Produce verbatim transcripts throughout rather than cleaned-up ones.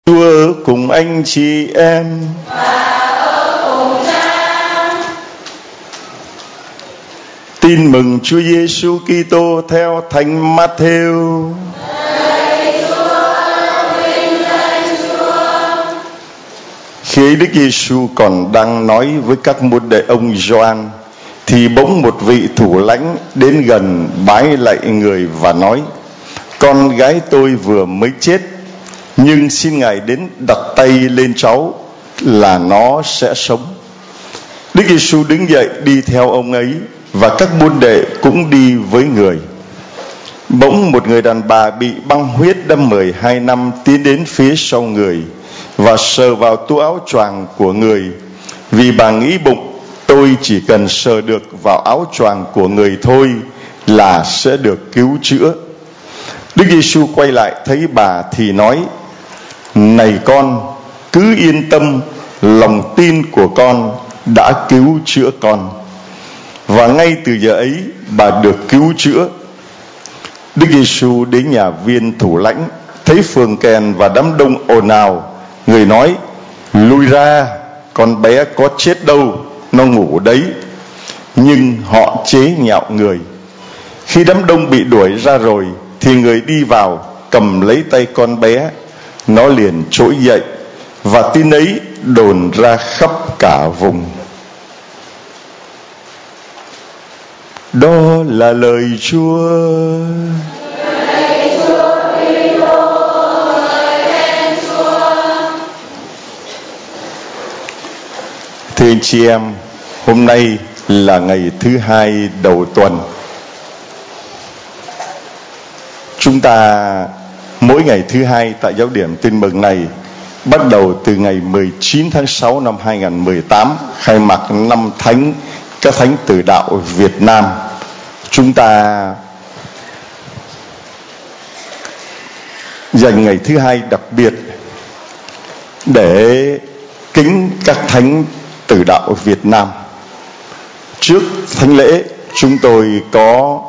Chúa cùng anh chị em. Tin mừng Chúa Giêsu Kitô theo Thánh Matthew. Khi Đức Giêsu còn đang nói với các môn đệ ông Gioan, thì bỗng một vị thủ lãnh đến gần bái lạy người và nói: Con gái tôi vừa mới chết, nhưng xin Ngài đến đặt tay lên cháu là nó sẽ sống. Đức Giêsu đứng dậy đi theo ông ấy, và các môn đệ cũng đi với người. Bỗng một người đàn bà bị băng huyết đã mười hai năm tiến đến phía sau người và sờ vào túi áo choàng của người, vì bà nghĩ bụng: tôi chỉ cần sờ được vào áo choàng của người thôi là sẽ được cứu chữa. Đức Giêsu quay lại thấy bà thì nói: Này con, cứ yên tâm, lòng tin của con đã cứu chữa con. Và ngay từ giờ ấy bà được cứu chữa. Đức Giêsu đến nhà viên thủ lãnh, thấy phường kèn và đám đông ồn ào. Người nói: Lui ra, con bé có chết đâu, nó ngủ đấy. Nhưng họ chế nhạo người. Khi đám đông bị đuổi ra rồi, thì người đi vào cầm lấy tay con bé, nó liền trỗi dậy, và tin ấy đồn ra khắp cả vùng. Đó là lời Chúa. Thưa anh chị em, hôm nay là ngày thứ hai đầu tuần. Chúng ta mỗi ngày thứ hai tại giáo điểm Tin Mừng này, bắt đầu từ ngày mười chín tháng sáu năm hai nghìn không trăm mười tám, khai mạc năm thánh các thánh tử đạo Việt Nam. Chúng ta dành ngày thứ hai đặc biệt để kính các thánh tử đạo Việt Nam. Trước thánh lễ, chúng tôi có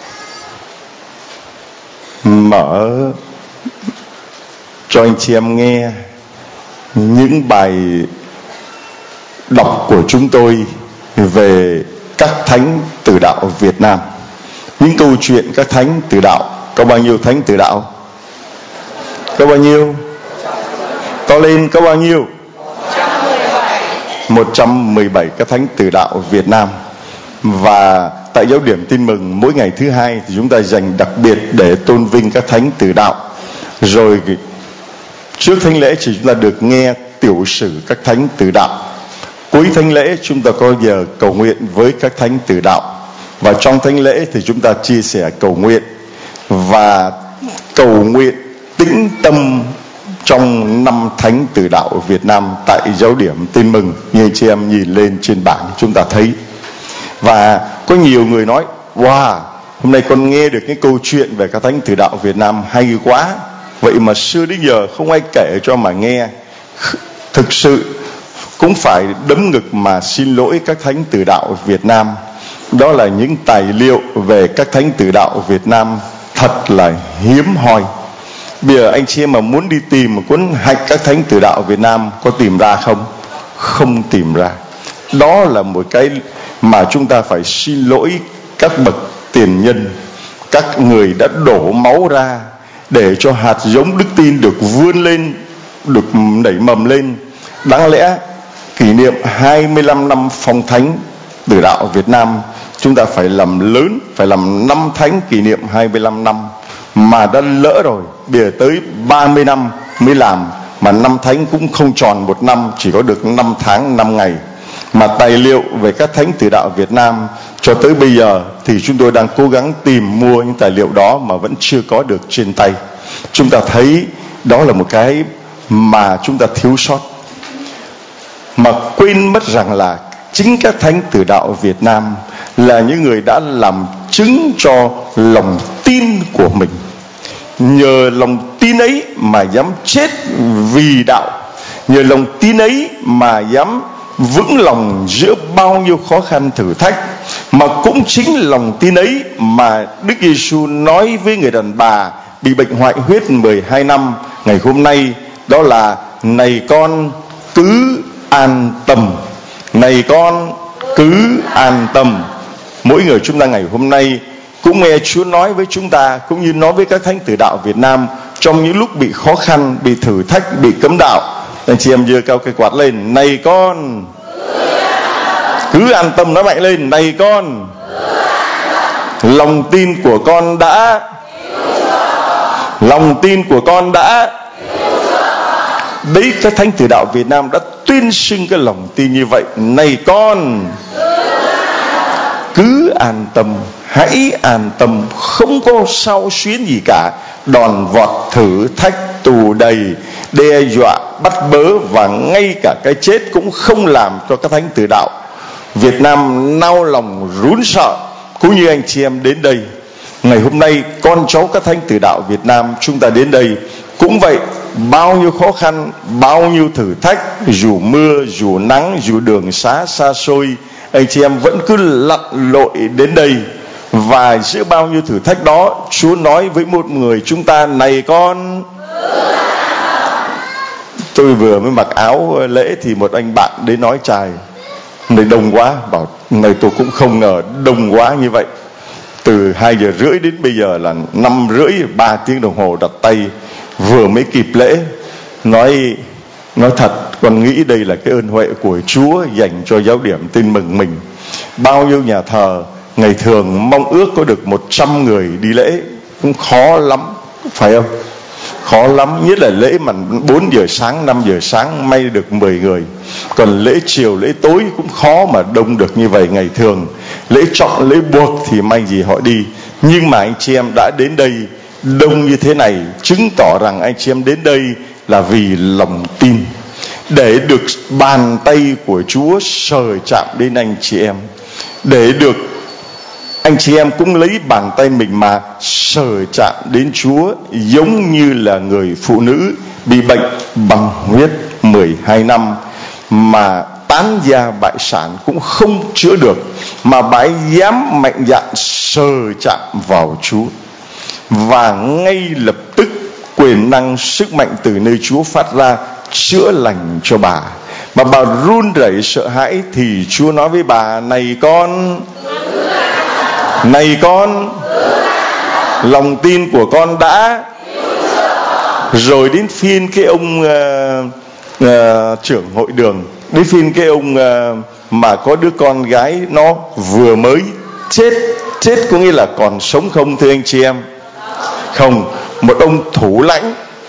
mở cho anh chị em nghe những bài đọc của chúng tôi về các thánh tử đạo Việt Nam. Những câu chuyện các thánh tử đạo. Có bao nhiêu thánh tử đạo? Có bao nhiêu? To lên, có bao nhiêu? một trăm mười bảy các thánh tử đạo Việt Nam. Và tại giáo điểm Tin Mừng, mỗi ngày thứ hai thì chúng ta dành đặc biệt để tôn vinh các thánh tử đạo. Rồi trước thánh lễ thì chúng ta được nghe tiểu sử các thánh tử đạo. Cuối thánh lễ chúng ta có giờ cầu nguyện với các thánh tử đạo. Và trong thánh lễ thì chúng ta chia sẻ cầu nguyện và cầu nguyện tĩnh tâm trong năm thánh tử đạo Việt Nam tại giáo điểm Tin Mừng, như anh chị em nhìn lên trên bảng chúng ta thấy. Và có nhiều người nói: Wow, hôm nay con nghe được cái câu chuyện về các thánh tử đạo Việt Nam hay quá. Vậy mà xưa đến giờ không ai kể cho mà nghe. Thực sự cũng phải đấm ngực mà xin lỗi các thánh tử đạo Việt Nam. Đó là những tài liệu về các thánh tử đạo Việt Nam thật là hiếm hoi. Bây giờ anh chị em mà muốn đi tìm một cuốn hạch các thánh tử đạo Việt Nam, có tìm ra không? Không tìm ra. Đó là một cái mà chúng ta phải xin lỗi các bậc tiền nhân, các người đã đổ máu ra để cho hạt giống đức tin được vươn lên, được nảy mầm lên. Đáng lẽ kỷ niệm hai mươi lăm năm phong thánh tử đạo Việt Nam, chúng ta phải làm lớn, phải làm năm thánh kỷ niệm hai mươi lăm năm. Mà đã lỡ rồi, bây giờ tới ba mươi năm mới làm. Mà năm thánh cũng không tròn một năm, chỉ có được năm tháng năm ngày. Mà tài liệu về các thánh tử đạo Việt Nam cho tới bây giờ thì chúng tôi đang cố gắng tìm mua những tài liệu đó mà vẫn chưa có được trên tay. Chúng ta thấy đó là một cái mà chúng ta thiếu sót, mà quên mất rằng là chính các thánh tử đạo Việt Nam là những người đã làm chứng cho lòng tin của mình. Nhờ lòng tin ấy mà dám chết vì đạo. Nhờ lòng tin ấy mà dám vững lòng giữa bao nhiêu khó khăn thử thách. Mà cũng chính lòng tin ấy mà Đức Giêsu nói với người đàn bà bị bệnh hoại huyết mười hai năm: ngày hôm nay đó là này con cứ an tâm. Này con cứ an tâm. Mỗi người chúng ta ngày hôm nay cũng nghe Chúa nói với chúng ta, cũng như nói với các thánh tử đạo Việt Nam trong những lúc bị khó khăn, bị thử thách, bị cấm đạo. Anh chị em giơ cao cây quạt lên: này con cứ an tâm. Nói mạnh lên: này con, lòng tin của con đã lòng tin của con đã đấy, các thánh tử đạo Việt Nam đã tuyên xưng cái lòng tin như vậy. Này con cứ an tâm, hãy an tâm, không có sao xuyến gì cả. Đòn vọt, thử thách, tù đầy, đe dọa, bắt bớ và ngay cả cái chết cũng không làm cho các thánh tử đạo Việt Nam nao lòng run sợ. Cũng như anh chị em đến đây ngày hôm nay, con cháu các thánh tử đạo Việt Nam chúng ta đến đây cũng vậy. Bao nhiêu khó khăn, bao nhiêu thử thách, dù mưa, dù nắng, dù đường xá xa xôi, anh chị em vẫn cứ lặn lội đến đây. Và giữa bao nhiêu thử thách đó, Chúa nói với một người chúng ta: này con. Tôi vừa mới mặc áo lễ thì một anh bạn đến nói chài: này đông quá. Bảo này tôi cũng không ngờ đông quá như vậy. Từ hai giờ rưỡi đến bây giờ là năm rưỡi, ba tiếng đồng hồ đặt tay, vừa mới kịp lễ. Nói nói thật, con nghĩ đây là cái ơn huệ của Chúa dành cho giáo điểm Tin Mừng mình. Bao nhiêu nhà thờ ngày thường mong ước có được một trăm người đi lễ cũng khó lắm, phải không? Khó lắm, nhất là lễ mà bốn giờ sáng, năm giờ sáng may được mười người. Còn lễ chiều, lễ tối cũng khó mà đông được như vậy. Ngày thường lễ trọng, lễ buộc thì may gì họ đi. Nhưng mà anh chị em đã đến đây đông như thế này, chứng tỏ rằng anh chị em đến đây là vì lòng tin, để được bàn tay của Chúa sờ chạm đến anh chị em, để được anh chị em cũng lấy bàn tay mình mà sờ chạm đến Chúa, giống như là người phụ nữ bị bệnh bằng huyết mười hai năm mà tán gia bại sản cũng không chữa được, mà bà ấy dám mạnh dạn sờ chạm vào Chúa. Và ngay lập tức quyền năng sức mạnh từ nơi Chúa phát ra, chữa lành cho bà. Mà bà run rẩy sợ hãi thì Chúa nói với bà: này con, này con, lòng tin của con đã. Rồi đến phiên cái ông uh, uh, trưởng hội đường, đến phiên cái ông uh, mà có đứa con gái nó vừa mới chết. Chết có nghĩa là còn sống không thưa anh chị em? Không. Một ông thủ lãnh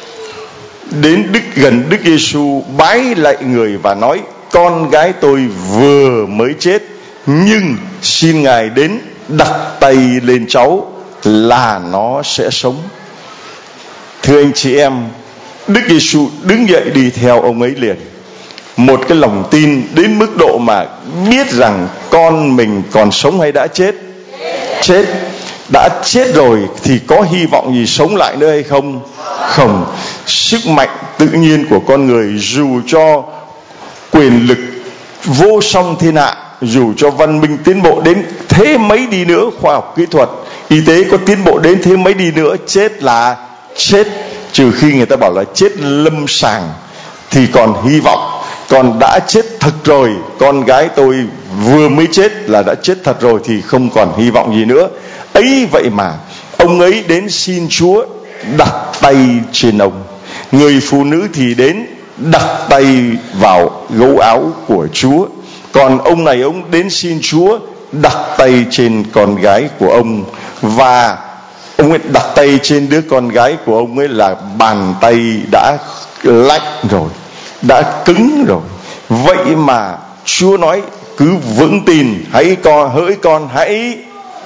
đến Đức gần Đức Giêsu bái lạy người và nói: con gái tôi vừa mới chết, nhưng xin Ngài đến đặt tay lên cháu là nó sẽ sống. Thưa anh chị em, Đức Giêsu đứng dậy đi theo ông ấy liền. Một cái lòng tin đến mức độ mà biết rằng con mình còn sống hay đã chết? Chết. Đã chết rồi thì có hy vọng gì sống lại nữa hay không? Không. Sức mạnh tự nhiên của con người, dù cho quyền lực vô song thiên hạ, dù cho văn minh tiến bộ đến thế mấy đi nữa, khoa học kỹ thuật y tế có tiến bộ đến thế mấy đi nữa, chết là chết. Trừ khi người ta bảo là chết lâm sàng thì còn hy vọng. Còn đã chết thật rồi, con gái tôi vừa mới chết là đã chết thật rồi thì không còn hy vọng gì nữa. Ấy vậy mà ông ấy đến xin Chúa đặt tay trên ông. Người phụ nữ thì đến đặt tay vào gấu áo của Chúa. Còn ông này ông đến xin Chúa đặt tay trên con gái của ông. Và ông ấy đặt tay trên đứa con gái của ông ấy là bàn tay đã lạnh rồi, đã cứng rồi. Vậy mà Chúa nói cứ vững tin, hãy con hỡi con hãy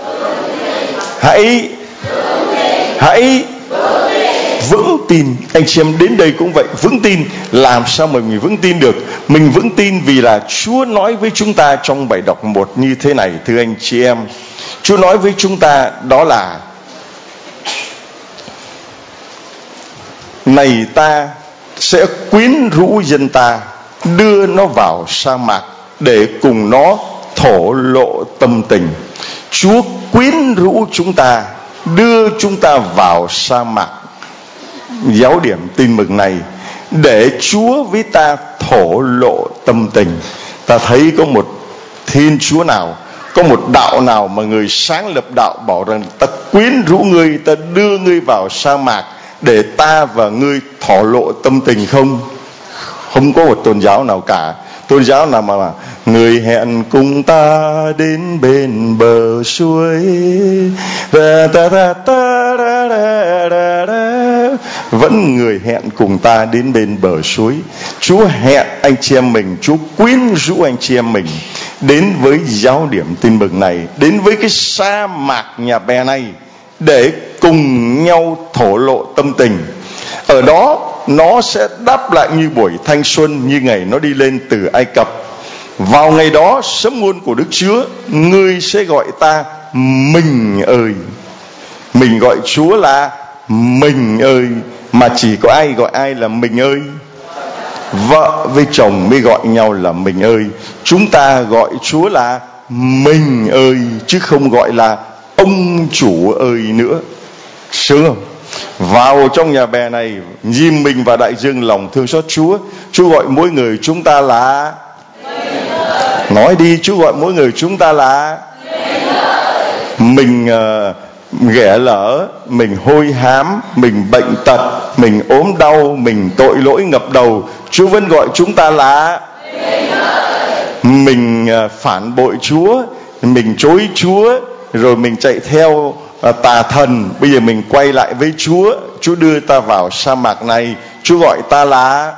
hãy hãy vững tin. Anh chị em đến đây cũng vậy, vững tin. Làm sao mà mình vững tin được? Mình vững tin vì là Chúa nói với chúng ta trong bài đọc một như thế này. Thưa anh chị em, Chúa nói với chúng ta đó là: này ta sẽ quyến rũ dân ta, đưa nó vào sa mạc để cùng nó thổ lộ tâm tình. Chúa quyến rũ chúng ta, đưa chúng ta vào sa mạc giáo điểm Tin Mừng này để Chúa với ta thổ lộ tâm tình. Ta thấy có một Thiên Chúa nào, có một đạo nào mà người sáng lập đạo bảo rằng ta quyến rũ ngươi, ta đưa ngươi vào sa mạc để ta và ngươi thổ lộ tâm tình không? Không có một tôn giáo nào cả. Tôn giáo nào mà, mà người hẹn cùng ta đến bên bờ suối, vẫn người hẹn cùng ta đến bên bờ suối. Chúa hẹn anh chị em mình, Chúa quyến rũ anh chị em mình đến với giáo điểm tin mừng này, đến với cái sa mạc Nhà Bè này để cùng nhau thổ lộ tâm tình. Ở đó nó sẽ đáp lại như buổi thanh xuân, như ngày nó đi lên từ Ai Cập. Vào ngày đó, sấm ngôn của Đức Chúa: ngươi sẽ gọi ta mình ơi. Mình gọi Chúa là mình ơi, mà chỉ có ai gọi ai là mình ơi? Vợ với chồng mới gọi nhau là mình ơi. Chúng ta gọi Chúa là mình ơi, chứ không gọi là ông chủ ơi nữa. Sướng không? Vào trong Nhà Bè này, nhìn mình và đại dương lòng thương xót Chúa. Chúa gọi mỗi người chúng ta là, nói đi, Chúa gọi mỗi người chúng ta là mình. uh, ghẻ lỡ, mình hôi hám, mình bệnh tật, mình ốm đau, mình tội lỗi ngập đầu, Chúa vẫn gọi chúng ta là mình. uh, phản bội Chúa, mình chối Chúa, rồi mình chạy theo uh, tà thần. Bây giờ mình quay lại với Chúa, Chúa đưa ta vào sa mạc này, Chúa gọi ta là.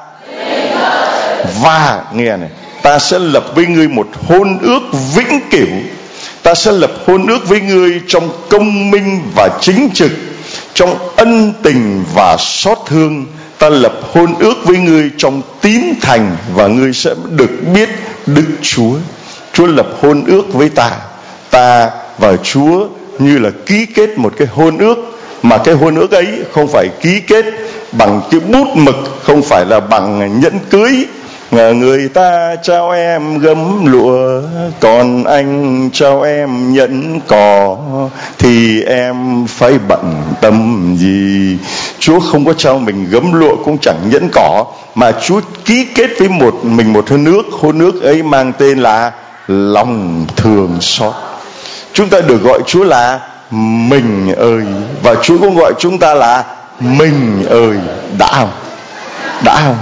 Và nghe này, ta sẽ lập với ngươi một hôn ước vĩnh cửu. Ta sẽ lập hôn ước với ngươi trong công minh và chính trực, trong ân tình và xót thương. Ta lập hôn ước với ngươi trong tín thành, và ngươi sẽ được biết Đức Chúa. Chúa lập hôn ước với ta. Ta và Chúa như là ký kết một cái hôn ước, mà cái hôn ước ấy không phải ký kết bằng cái bút mực, không phải là bằng nhẫn cưới. Người ta trao em gấm lụa, còn anh trao em nhẫn cỏ, thì em phải bận tâm gì? Chúa không có trao mình gấm lụa, cũng chẳng nhẫn cỏ, mà Chúa ký kết với một mình một hôn ước. Hôn ước ấy mang tên là lòng thương xót. Chúng ta được gọi Chúa là mình ơi, và Chúa cũng gọi chúng ta là mình ơi. Đã không? Đã không?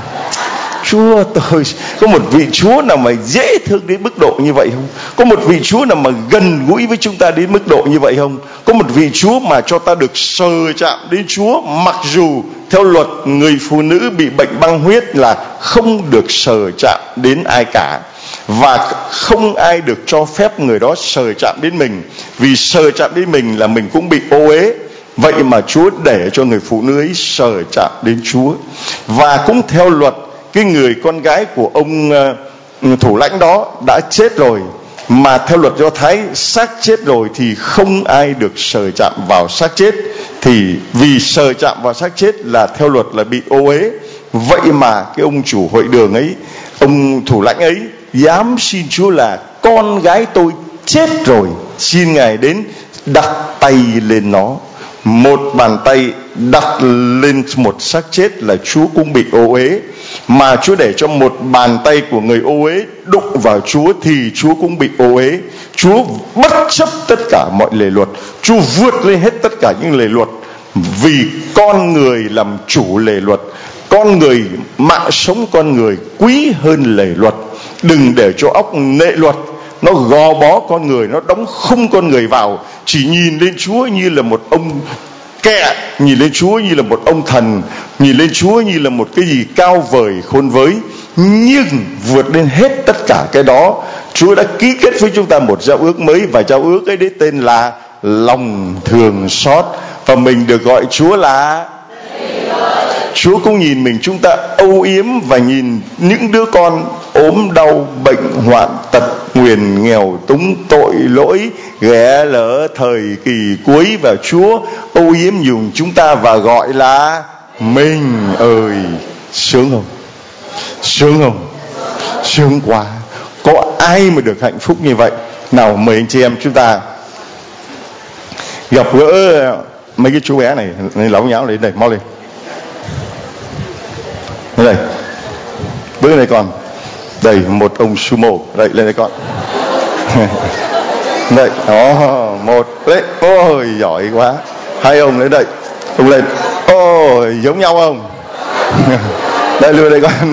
Chúa tôi, có một vị Chúa nào mà dễ thương đến mức độ như vậy không? Có một vị Chúa nào mà gần gũi với chúng ta đến mức độ như vậy không? Có một vị Chúa mà cho ta được sờ chạm đến Chúa, mặc dù theo luật người phụ nữ bị bệnh băng huyết là không được sờ chạm đến ai cả, và không ai được cho phép người đó sờ chạm đến mình, vì sờ chạm đến mình là mình cũng bị ô uế. Vậy mà Chúa để cho người phụ nữ ấy sờ chạm đến Chúa. Và cũng theo luật, cái người con gái của ông uh, thủ lãnh đó đã chết rồi, mà theo luật Do Thái, xác chết rồi thì không ai được sờ chạm vào xác chết. Thì vì sờ chạm vào xác chết là theo luật là bị ô uế. Vậy mà cái ông chủ hội đường ấy, ông thủ lãnh ấy dám xin Chúa là con gái tôi chết rồi, xin Ngài đến đặt tay lên nó. Một bàn tay đặt lên một xác chết là Chúa cũng bị ô uế. Mà Chúa để cho một bàn tay của người ô uế đụng vào Chúa thì Chúa cũng bị ô uế. Chúa bất chấp tất cả mọi lề luật, Chúa vượt lên hết tất cả những lề luật, vì con người làm chủ lề luật. Con người, mạng sống con người quý hơn lề luật. Đừng để cho óc nệ luật nó gò bó con người, nó đóng khung con người vào, chỉ nhìn lên Chúa như là một ông kẹ, nhìn lên Chúa như là một ông thần, nhìn lên Chúa như là một cái gì cao vời khôn với. Nhưng vượt lên hết tất cả cái đó, Chúa đã ký kết với chúng ta một giao ước mới, và giao ước ấy đấy tên là lòng thương xót. Và mình được gọi Chúa là, Chúa cũng nhìn mình chúng ta âu yếm, và nhìn những đứa con ốm đau, bệnh hoạn, tật nguyền, nghèo túng, tội lỗi, ghẻ lỡ thời kỳ cuối, và Chúa âu yếm dùng chúng ta và gọi là mình ơi. Sướng không? Sướng không? Sướng quá. Có ai mà được hạnh phúc như vậy? Nào mời anh chị em chúng ta gặp gỡ mấy cái chú bé này, này lóng nháo lên đây, mau lên. đây, bước lên đây con. Đây một ông sumo, đây lên đây con. Đây, đó, một đấy, ôi giỏi quá. Hai ông lên đây, ông lên, ôi giống nhau không? Đây luôn đây con.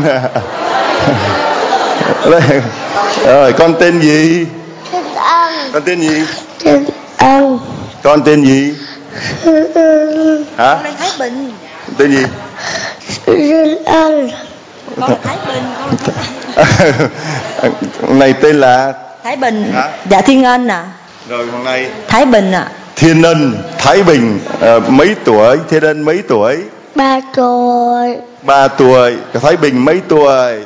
Đây, rồi con tên gì? Con tên gì? Ân. Con tên gì? Hả? Con Thái Bình. Tên gì? Ân. Con là Thái Bình. Con này tên là Thái Bình. Hả? Dạ Thiên Ân à. Rồi hôm nay Thái Bình à. Thiên Ân, Thái Bình, à, mấy tuổi? Thiên Ân mấy tuổi? Ba tuổi. Ba tuổi. Thái Bình mấy tuổi?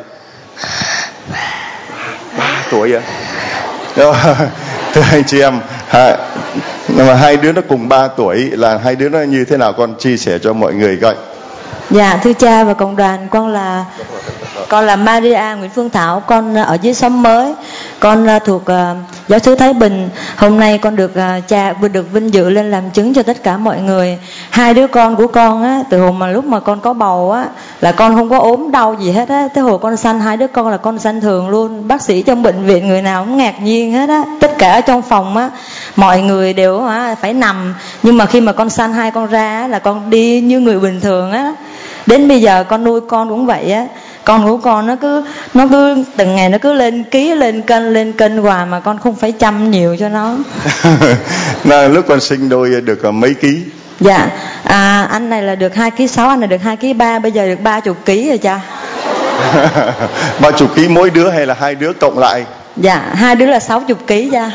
Ba tuổi vậy? Rồi, thưa anh chị em, hai, nhưng mà hai đứa nó cùng ba tuổi là hai đứa nó như thế nào, con chia sẻ cho mọi người coi. Dạ thưa cha và cộng đoàn, con là con là Maria Nguyễn Phương Thảo, con ở dưới xóm mới, con thuộc uh, giáo xứ Thái Bình. Hôm nay con được uh, cha vừa được vinh dự lên làm chứng cho tất cả mọi người. Hai đứa con của con á, từ hồi mà lúc mà con có bầu á là con không có ốm đau gì hết á, tới hồi con sanh hai đứa con là con sanh thường luôn. Bác sĩ trong bệnh viện người nào cũng ngạc nhiên hết á, tất cả ở trong phòng á mọi người đều á, phải nằm, nhưng mà khi mà con sanh hai con ra á, là con đi như người bình thường á. Đến bây giờ con nuôi con cũng vậy á, con của con nó cứ nó cứ từng ngày nó cứ lên ký lên cân lên cân hoài mà con không phải chăm nhiều cho nó. Là lúc con sinh đôi được mấy ký? Dạ à, anh này là được hai ký sáu, anh này được hai ký ba, bây giờ được ba chục ký rồi cha. Ba chục ký mỗi đứa hay là hai đứa cộng lại? Dạ hai đứa là sáu chục ký cha.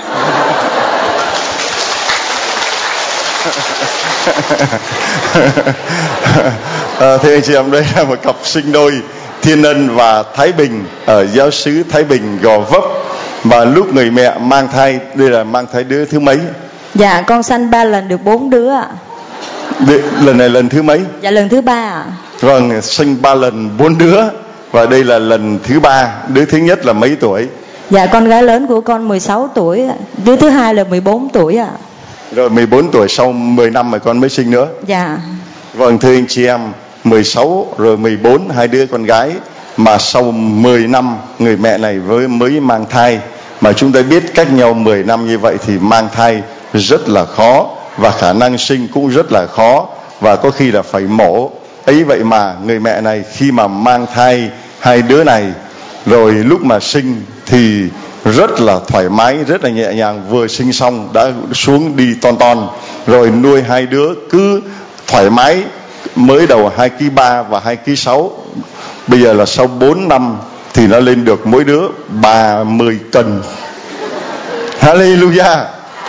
À, thưa anh chị em, đây là một cặp sinh đôi Thiên Ân và Thái Bình ở giáo xứ Thái Bình Gò Vấp. Và lúc người mẹ mang thai, đây là mang thai đứa thứ mấy? Dạ con sanh ba lần được bốn đứa ạ. Lần này lần thứ mấy? Dạ lần thứ ba ạ. Vâng, sinh ba lần bốn đứa và đây là lần thứ ba. Đứa thứ nhất là mấy tuổi? Dạ con gái lớn của con mười sáu tuổi, đứa thứ hai là mười bốn tuổi ạ. Rồi mười bốn tuổi, sau mười năm mà con mới sinh nữa. Dạ. Vâng thưa anh chị em, mười sáu rồi mười bốn, hai đứa con gái, mà sau mười năm người mẹ này với mới mang thai. Mà chúng ta biết cách nhau mười năm như vậy thì mang thai rất là khó, và khả năng sinh cũng rất là khó, và có khi là phải mổ. Ấy vậy mà người mẹ này khi mà mang thai hai đứa này, rồi lúc mà sinh thì rất là thoải mái, rất là nhẹ nhàng. Vừa sinh xong đã xuống đi ton ton, rồi nuôi hai đứa cứ thoải mái. Mới đầu hai ký ba và hai ký sáu, bây giờ là sau bốn năm thì nó lên được mỗi đứa ba mươi cân. Hallelujah.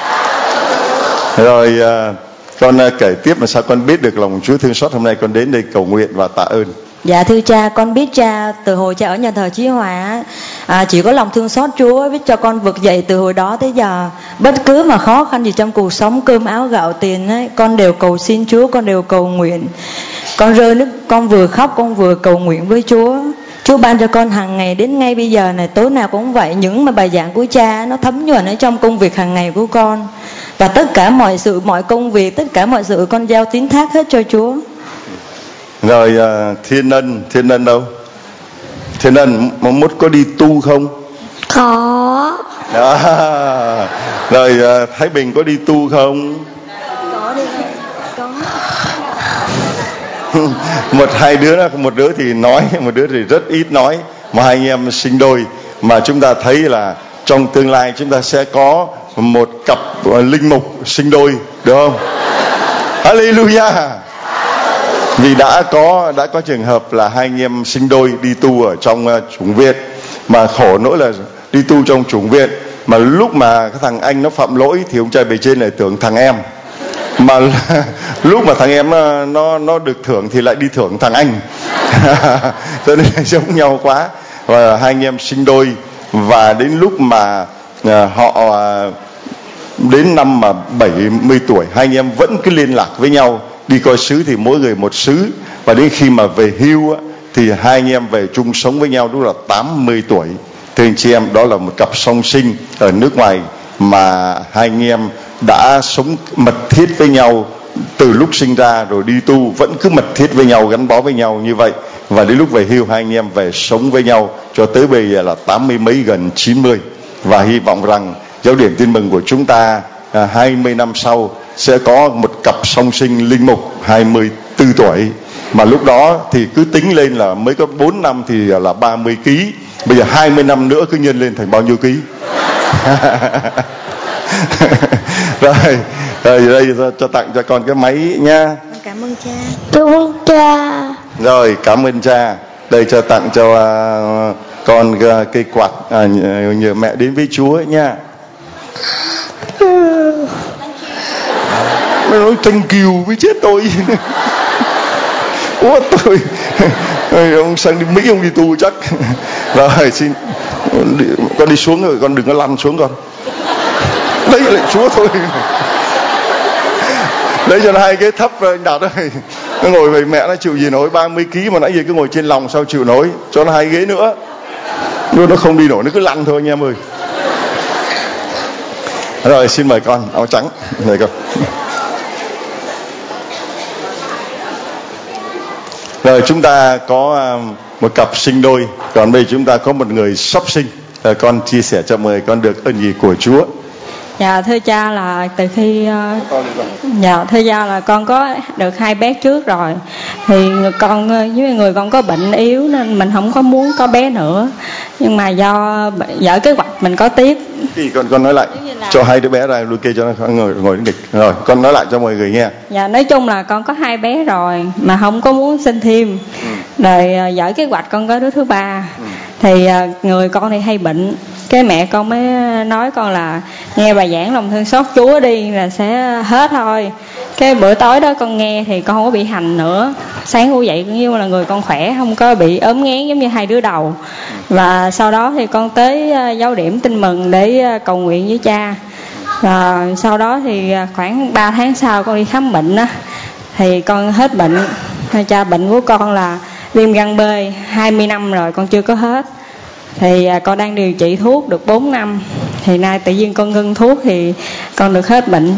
Rồi uh, con uh, kể tiếp mà sao con biết được lòng Chúa thương xót. Hôm nay con đến đây cầu nguyện và tạ ơn. Dạ thưa cha, con biết cha từ hồi cha ở nhà thờ Chí Hòa, à, chỉ có lòng thương xót Chúa biết cho con vực dậy từ hồi đó tới giờ. Bất cứ mà khó khăn gì trong cuộc sống, cơm áo gạo tiền ấy, con đều cầu xin Chúa, con đều cầu nguyện. Con rơi nước, con vừa khóc con vừa cầu nguyện với Chúa. Chúa ban cho con hàng ngày đến ngay bây giờ này, tối nào cũng vậy. Những mà bài giảng của cha nó thấm nhuần ở trong công việc hàng ngày của con. Và tất cả mọi sự, mọi công việc, tất cả mọi sự con giao tín thác hết cho Chúa. Rồi uh, Thiên Ân, Thiên Ân đâu? Thiên Ân mốt có đi tu không? Có. À, rồi uh, Thái Bình có đi tu không? Có đi, có. Một hai đứa đó, một đứa thì nói, một đứa thì rất ít nói. Mà hai anh em sinh đôi, mà chúng ta thấy là trong tương lai chúng ta sẽ có một cặp uh, linh mục sinh đôi, được không? Hallelujah. Vì đã có đã có trường hợp là hai anh em sinh đôi đi tu ở trong uh, chủng viện, mà khổ nỗi là đi tu trong chủng viện, mà lúc mà cái thằng anh nó phạm lỗi thì ông trai bề trên lại tưởng thằng em, mà lúc mà thằng em uh, nó nó được thưởng thì lại đi thưởng thằng anh. Cho nên giống nhau quá. Và hai anh em sinh đôi, và đến lúc mà uh, họ uh, đến năm mà bảy mươi tuổi, hai anh em vẫn cứ liên lạc với nhau. Đi coi xứ thì mỗi người một xứ, và đến khi mà về hưu á, thì hai anh em về chung sống với nhau đúng là tám mươi tuổi. Thưa anh chị em, đó là một cặp song sinh ở nước ngoài mà hai anh em đã sống mật thiết với nhau từ lúc sinh ra rồi đi tu vẫn cứ mật thiết với nhau, gắn bó với nhau như vậy, và đến lúc về hưu hai anh em về sống với nhau cho tới bây giờ là tám mươi mấy gần chín mươi. Và hy vọng rằng Giáo điểm Tin Mừng của chúng ta à, hai mươi năm sau sẽ có một cặp song sinh linh mục hai mươi tư tuổi, mà lúc đó thì cứ tính lên là mới có bốn năm thì là ba mươi ký, bây giờ hai mươi năm nữa cứ nhân lên thành bao nhiêu ký. Rồi, rồi đây cho tặng cho con cái máy nha. Cảm ơn cha. Cảm ơn cha. Rồi, cảm ơn cha. Đây cho tặng cho uh, con uh, cây quạt, à, nhờ mẹ đến với Chúa nha. Mày nói thank you với chết tôi. Ủa tôi ông sang đi Mỹ, ông đi tu chắc. Rồi xin con đi xuống rồi, con đừng có lăn xuống con. Lấy lại Chúa thôi. Lấy cho nó hai ghế thấp rồi anh Đạt ơi. Nó ngồi về mẹ nó chịu gì nổi, ba mươi ký mà nãy giờ cứ ngồi trên lòng sao chịu nổi. Cho nó hai ghế nữa. Nó không đi nổi, nó cứ lăn thôi anh em ơi. Rồi xin mời con, áo trắng. Mời con. Rồi chúng ta có một cặp sinh đôi, còn bây giờ chúng ta có một người sắp sinh. Rồi con chia sẻ cho mời con được ơn gì của Chúa. Dạ thưa cha, là từ khi dạ thưa cha là con có được hai bé trước rồi, thì con với người con có bệnh yếu nên mình không có muốn có bé nữa, nhưng mà do vợ kế hoạch mình có tiếp. Thì con con nói lại là... cho hai đứa bé ra lui kia cho nó ngồi ngồi đến địch. Rồi con nói lại cho mọi người nghe. Dạ nói chung là con có hai bé rồi mà không có muốn sinh thêm. Ừ. Rồi vợ kế hoạch con có đứa thứ ba. Ừ. Thì người con thì hay bệnh, cái mẹ con mới nói con là nghe bài giảng lòng thương xót Chúa đi là sẽ hết thôi. Cái bữa tối đó con nghe thì con không có bị hành nữa, sáng ngủ dậy cũng như là người con khỏe, không có bị ốm nghén giống như hai đứa đầu. Và sau đó thì con tới Giáo điểm Tin Mừng để cầu nguyện với cha. Và sau đó thì khoảng ba tháng sau con đi khám bệnh á, thì con hết bệnh. Cha bệnh của con là viêm gan B, hai mươi năm rồi con chưa có hết. Thì con đang điều trị thuốc được bốn năm. Thì nay tự nhiên con ngưng thuốc thì con được hết bệnh.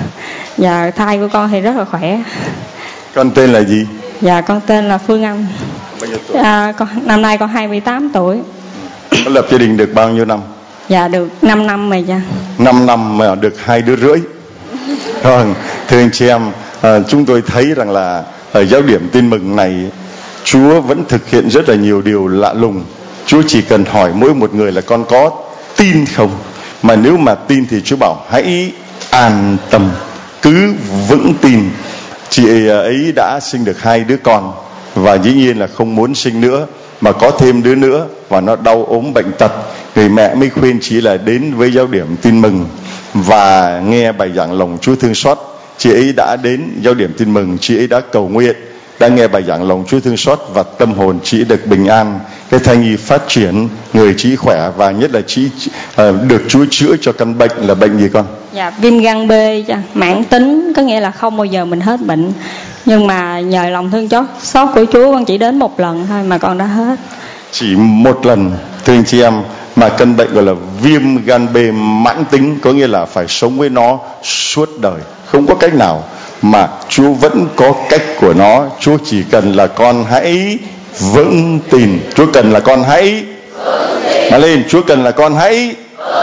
Và thai của con thì rất là khỏe. Con tên là gì? Dạ con tên là Phương Anh. Bao nhiêu tuổi? À, con, năm nay con hai mươi tám tuổi. Con lập gia đình được bao nhiêu năm? Dạ được năm năm rồi cha. năm năm mà được hai đứa rưỡi. Rồi, thưa anh chị em, à, chúng tôi thấy rằng là ở Giáo điểm Tin Mừng này, Chúa vẫn thực hiện rất là nhiều điều lạ lùng. Chúa chỉ cần hỏi mỗi một người là con có tin không? Mà nếu mà tin thì Chúa bảo hãy an tâm, cứ vững tin. Chị ấy đã sinh được hai đứa con và dĩ nhiên là không muốn sinh nữa, mà có thêm đứa nữa và nó đau ốm bệnh tật. Người mẹ mới khuyên chị là đến với Giáo điểm Tin Mừng và nghe bài giảng lòng Chúa thương xót. Chị ấy đã đến Giáo điểm Tin Mừng, chị ấy đã cầu nguyện, đã nghe bài giảng lòng Chúa thương xót và tâm hồn chị được bình an, cái thai nhi phát triển, người chị khỏe và nhất là chị uh, được Chúa chữa cho căn bệnh là bệnh gì con? Dạ viêm gan B, mãn tính, có nghĩa là không bao giờ mình hết bệnh, nhưng mà nhờ lòng thương chót xót của Chúa con chỉ đến một lần thôi mà con đã hết. Chỉ một lần, thưa anh chị em, mà căn bệnh gọi là viêm gan B mãn tính, có nghĩa là phải sống với nó suốt đời, không có cách nào. Mà Chúa vẫn có cách của nó. Chúa chỉ cần là con hãy vững tin. Chúa cần là con hãy mà lên. Chúa cần là con hãy.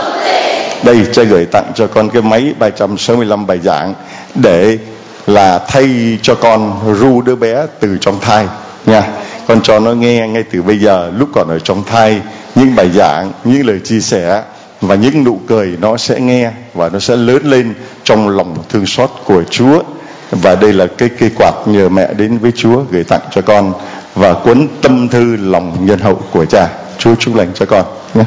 Đây, cha gửi tặng cho con cái máy ba trăm sáu mươi lăm bài giảng để là thay cho con ru đứa bé từ trong thai nha. Con cho nó nghe ngay từ bây giờ, lúc còn ở trong thai, những bài giảng, những lời chia sẻ và những nụ cười nó sẽ nghe, và nó sẽ lớn lên trong lòng thương xót của Chúa. Và đây là cái cây quạt nhờ mẹ đến với Chúa gửi tặng cho con, và cuốn tâm thư lòng nhân hậu của cha. Chúa chúc lành cho con nhé.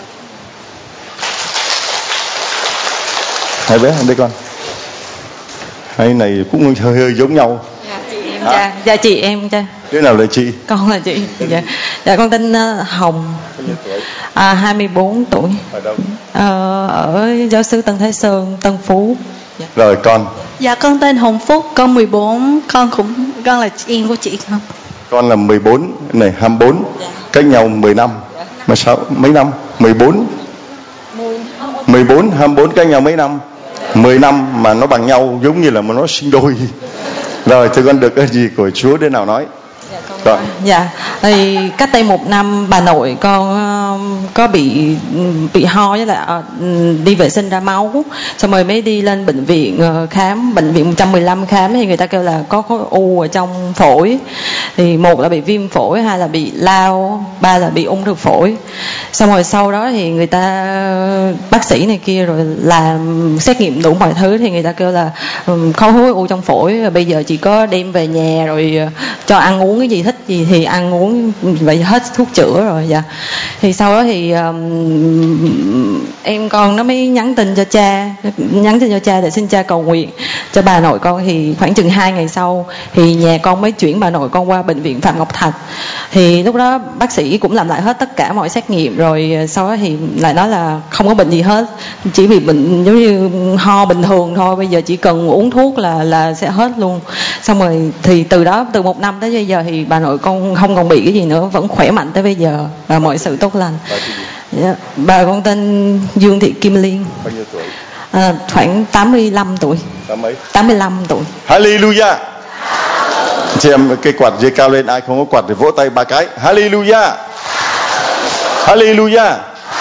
Hai bé, hai bé con. Hai này cũng hơi hơi giống nhau. Dạ chị em cha. Dạ chị em cha. Đứa nào là chị? Con là chị. Dạ, dạ con tên uh, Hồng. Bao nhiêu tuổi? À, hai mươi bốn tuổi. Ở đâu? Ờ, ở giáo xứ Tân Thái Sơn, Tân Phú. Dạ. Rồi con. Dạ con tên Hồng Phúc, con mười bốn, con cũng con là em của chị không? Con là mười bốn, này hai mươi bốn. Dạ. Cách nhau mười năm. Dạ. Mà sao mấy năm? mười bốn. mười bốn, hai mươi bốn cách nhau mấy năm? mười năm mà nó bằng nhau giống như là mà nó sinh đôi. Rồi thưa con được ơn gì của Chúa đến nào nói. Rồi. Dạ, thì cách đây một năm bà nội con uh, có bị bị ho với lại uh, đi vệ sinh ra máu, xong rồi mới đi lên bệnh viện uh, khám, bệnh viện một trăm mười lăm khám thì người ta kêu là có khối u ở trong phổi, thì một là bị viêm phổi, hai là bị lao, ba là bị ung thư phổi. Xong rồi sau đó thì người ta bác sĩ này kia rồi làm xét nghiệm đủ mọi thứ thì người ta kêu là um, có khối u trong phổi, rồi bây giờ chỉ có đem về nhà rồi uh, cho ăn uống cái gì thích gì thì ăn uống, vậy hết thuốc chữa rồi. Dạ, thì sau đó thì um, em con nó mới nhắn tin cho cha nhắn tin cho cha để xin cha cầu nguyện cho bà nội con. Thì khoảng chừng hai ngày sau thì nhà con mới chuyển bà nội con qua bệnh viện Phạm Ngọc Thạch. Thì lúc đó bác sĩ cũng làm lại hết tất cả mọi xét nghiệm rồi sau đó thì lại nói là không có bệnh gì hết, chỉ bị bệnh giống như ho bình thường thôi, bây giờ chỉ cần uống thuốc là là sẽ hết luôn. Xong rồi thì từ đó từ một năm tới bây giờ thì bà nội con không còn bị cái gì nữa, vẫn khỏe mạnh tới bây giờ và mọi sự tốt lành. Dạ. Bà con tên Dương Thị Kim Liên. Bao nhiêu tuổi? À, khoảng tám mươi lăm tuổi. tám mươi lăm tuổi. Hallelujah. Chị em cây quạt dây cao lên, ai không có quạt thì vỗ tay ba cái. Hallelujah. Hallelujah.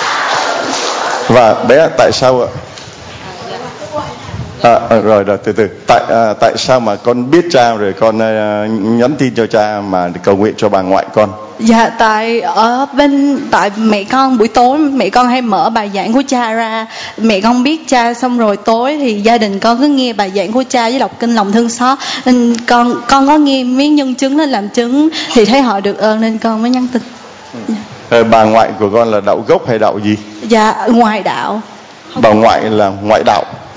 Và bé tại sao ạ? À, à, rồi rồi từ từ. Tại à, tại sao mà con biết cha rồi con à, nhắn tin cho cha mà cầu nguyện cho bà ngoại con? Dạ, tại ở bên tại mẹ con buổi tối mẹ con hay mở bài giảng của cha ra, mẹ con biết cha xong rồi tối thì gia đình con cứ nghe bài giảng của cha với đọc kinh lòng thương xót, nên con con có nghe mấy nhân chứng lên làm chứng thì thấy họ được ơn nên con mới nhắn tin. Ừ. Dạ. Bà ngoại của con là đạo gốc hay đạo gì? Dạ, ngoại đạo. Bà ngoại là ngoại đạo. Dạ.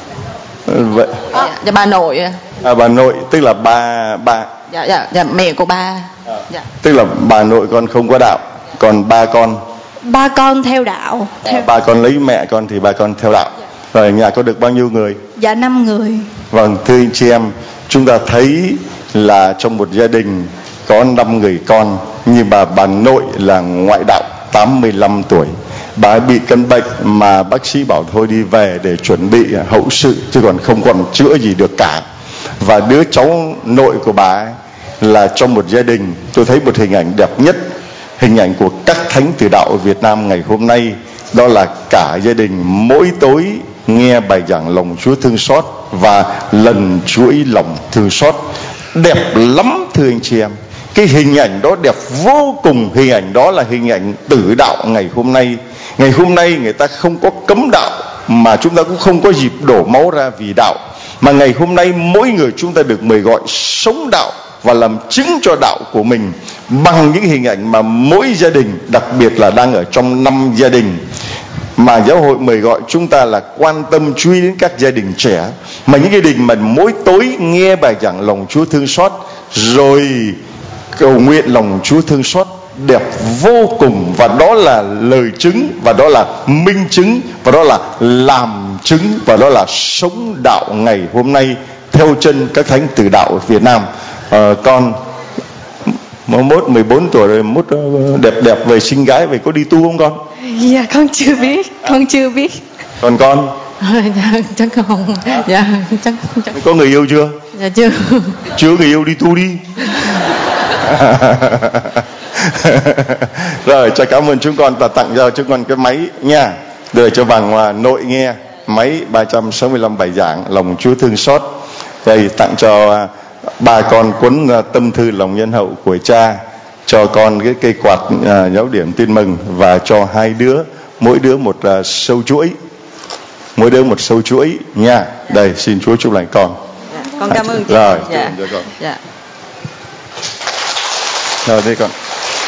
Vậy. À, dạ bà nội. À, bà nội tức là ba ba. Dạ dạ dạ mẹ của ba. À, dạ. Tức là bà nội con không có đạo, còn ba con. Ba con theo đạo. Theo... À, ba con lấy mẹ con thì ba con theo đạo. Dạ. Rồi nhà có được bao nhiêu người? Dạ năm người. Vâng, thưa anh chị em, chúng ta thấy là trong một gia đình có năm người con, nhưng bà bà nội là ngoại đạo, tám mươi lăm tuổi. Bà ấy bị căn bệnh mà bác sĩ bảo thôi đi về để chuẩn bị hậu sự, chứ còn không còn chữa gì được cả. Và đứa cháu nội của bà ấy là trong một gia đình, tôi thấy một hình ảnh đẹp nhất, hình ảnh của các thánh tử đạo ở Việt Nam ngày hôm nay, đó là cả gia đình mỗi tối nghe bài giảng lòng Chúa thương xót và lần chuỗi lòng thương xót. Đẹp lắm thưa anh chị em. Cái hình ảnh đó đẹp vô cùng. Hình ảnh đó là hình ảnh tử đạo ngày hôm nay. Ngày hôm nay người ta không có cấm đạo, mà chúng ta cũng không có dịp đổ máu ra vì đạo, mà ngày hôm nay mỗi người chúng ta được mời gọi sống đạo và làm chứng cho đạo của mình bằng những hình ảnh mà mỗi gia đình, đặc biệt là đang ở trong năm gia đình mà giáo hội mời gọi chúng ta là quan tâm chú ý đến các gia đình trẻ, mà những gia đình mà mỗi tối nghe bài giảng lòng Chúa thương xót rồi cầu nguyện lòng Chúa thương xót đẹp vô cùng. Và đó là lời chứng, và đó là minh chứng, và đó là làm chứng, và đó là sống đạo ngày hôm nay theo chân các thánh tử đạo ở Việt Nam. À, con mốt mười bốn tuổi rồi, mốt đẹp đẹp về xinh gái về, có đi tu không con? Dạ con chưa biết, con chưa biết. Còn con? Dạ chắc không. Dạ chắc, chắc... có người yêu chưa? Dạ chưa. Chưa người yêu đi tu đi. Rồi, cho cảm ơn chúng con, ta tặng cho chúng con cái máy nha, để cho bà ngoại nội nghe máy ba trăm sáu mươi lăm bài giảng lòng Chúa thương xót. Đây tặng cho ba con cuốn tâm thư lòng nhân hậu của cha, cho con cái cây quạt à, giáo điểm tin mừng, và cho hai đứa mỗi đứa một à, sâu chuỗi, mỗi đứa một sâu chuỗi nha. Đây xin Chúa chúc lành con. Dạ, con cảm ơn chị. Rồi, dạ. cho con. Dạ. Rồi đây con.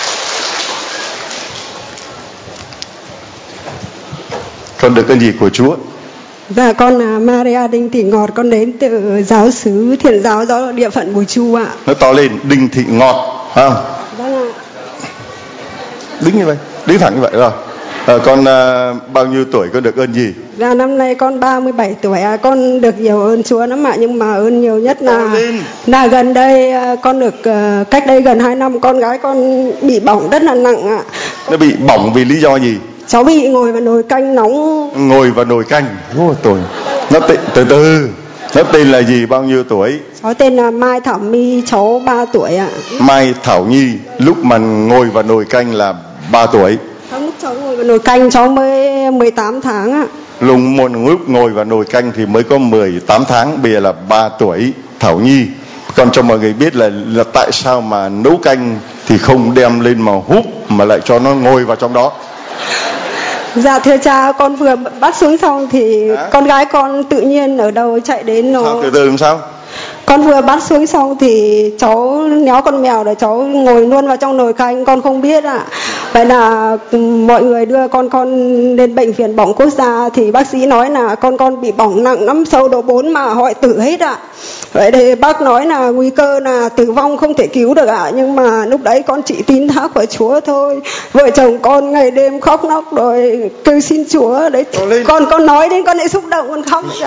Con được cái gì của Chúa? Dạ con là Maria Đinh Thị Ngọt, con đến từ giáo xứ Thiện giáo giáo địa phận Bùi Chu ạ. Nó to lên, Đinh Thị Ngọt, không? Vâng ạ. Đứng như vậy, đứng thẳng như vậy rồi. À, con à, bao nhiêu tuổi, con được ơn gì? Dạ năm nay con ba mươi bảy tuổi à, con được nhiều ơn Chúa lắm ạ, nhưng mà ơn nhiều nhất là là gần đây con được uh, cách đây gần hai năm con gái con bị bỏng rất là nặng ạ. Nó bị bỏng vì lý do gì? Cháu bị ngồi vào nồi canh nóng. Ngồi vào nồi canh, ô tôi Nó tên, từ từ, nó tên là gì, bao nhiêu tuổi? Cháu tên là Mai Thảo My, cháu ba tuổi ạ. Mai Thảo Nhi, lúc mà ngồi vào nồi canh là ba tuổi. Lúc cháu ngồi vào nồi canh cháu mới mười tám tháng ạ. Lúc, lúc ngồi vào nồi canh thì mới có mười tám tháng, bây giờ là ba tuổi, Thảo Nhi. Còn cho mọi người biết là, là tại sao mà nấu canh thì không đem lên mà húp mà lại cho nó ngồi vào trong đó. Dạ thưa cha, con vừa bắt xuống xong thì à? Con gái con tự nhiên ở đầu chạy đến nó. Sao, từ từ làm sao? Con vừa bắt xuống xong thì cháu néo con mèo để cháu ngồi luôn vào trong nồi canh, con không biết ạ. À. Vậy là mọi người đưa con con lên bệnh viện bỏng quốc gia thì bác sĩ nói là con con bị bỏng nặng lắm, sâu độ bốn mà hoại tử hết ạ. À. Vậy thì bác nói là nguy cơ là tử vong không thể cứu được ạ. À. Nhưng mà lúc đấy con chỉ tin thác vào Chúa thôi. Vợ chồng con ngày đêm khóc nóc rồi kêu xin Chúa đấy. Con con nói đến con lại xúc động con khóc ạ.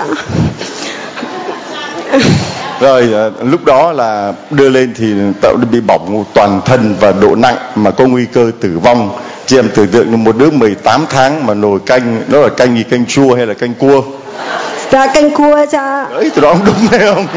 Rồi lúc đó là đưa lên thì tạo bị bỏng toàn thân và độ nặng mà có nguy cơ tử vong. Chị em tưởng tượng một đứa mười tám tháng mà nồi canh, nó là canh gì, canh chua hay là canh cua? Dạ canh cua cha. Đấy, từ đó không đúng hay không?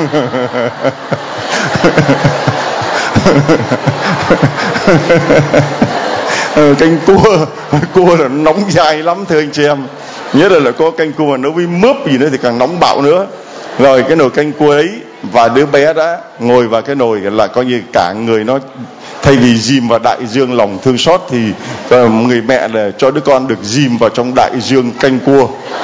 Canh cua, cua là nóng dài lắm thưa anh chị em. Nhất là, là có canh cua mà nấu với mướp gì nữa thì càng nóng bạo nữa. Rồi cái nồi canh cua ấy và đứa bé đã ngồi vào cái nồi là coi như cả người nó thay vì dìm vào đại dương lòng thương xót thì uh, người mẹ là cho đứa con được dìm vào trong đại dương canh cua.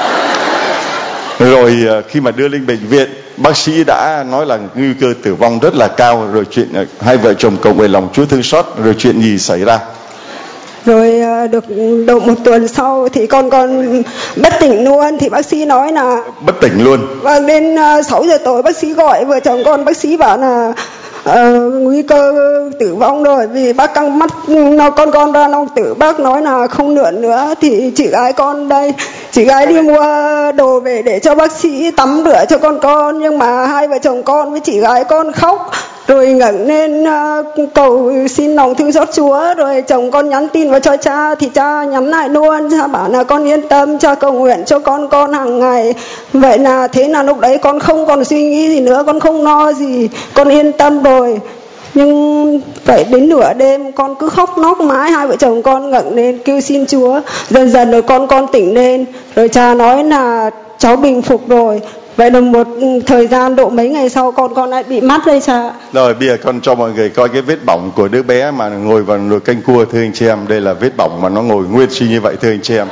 Rồi uh, khi mà đưa lên bệnh viện, bác sĩ đã nói là nguy cơ tử vong rất là cao. Rồi chuyện uh, hai vợ chồng cầu nguyện lòng Chúa thương xót. Rồi chuyện gì xảy ra? Rồi được độ một tuần sau thì con con bất tỉnh luôn, thì bác sĩ nói là bất tỉnh luôn. Và đến sáu giờ tối bác sĩ gọi vợ chồng con, bác sĩ bảo là uh, nguy cơ tử vong rồi, vì bác căng mắt nó con con ra long tử, bác nói là không lượn nữa. Thì chị gái con đây, chị gái đi mua đồ về để cho bác sĩ tắm rửa cho con con, nhưng mà hai vợ chồng con với chị gái con khóc rồi ngẩng lên uh, cầu xin lòng thương xót Chúa. Rồi chồng con nhắn tin vào cho cha thì cha nhắn lại luôn, cha bảo là con yên tâm, cha cầu nguyện cho con con hàng ngày. Vậy là thế là lúc đấy con không còn suy nghĩ gì nữa, con không lo gì, con yên tâm rồi. Nhưng vậy đến nửa đêm con cứ khóc nóc mãi, hai vợ chồng con ngẩng lên kêu xin Chúa. Dần dần rồi con con tỉnh lên, rồi cha nói là cháu bình phục rồi. Vậy là một thời gian độ mấy ngày sau con con lại bị mắt đây cha. Rồi bây giờ con cho mọi người coi cái vết bỏng của đứa bé mà ngồi vào nồi canh cua thưa anh chị em. Đây là vết bỏng mà nó ngồi nguyên si như vậy thưa anh chị em.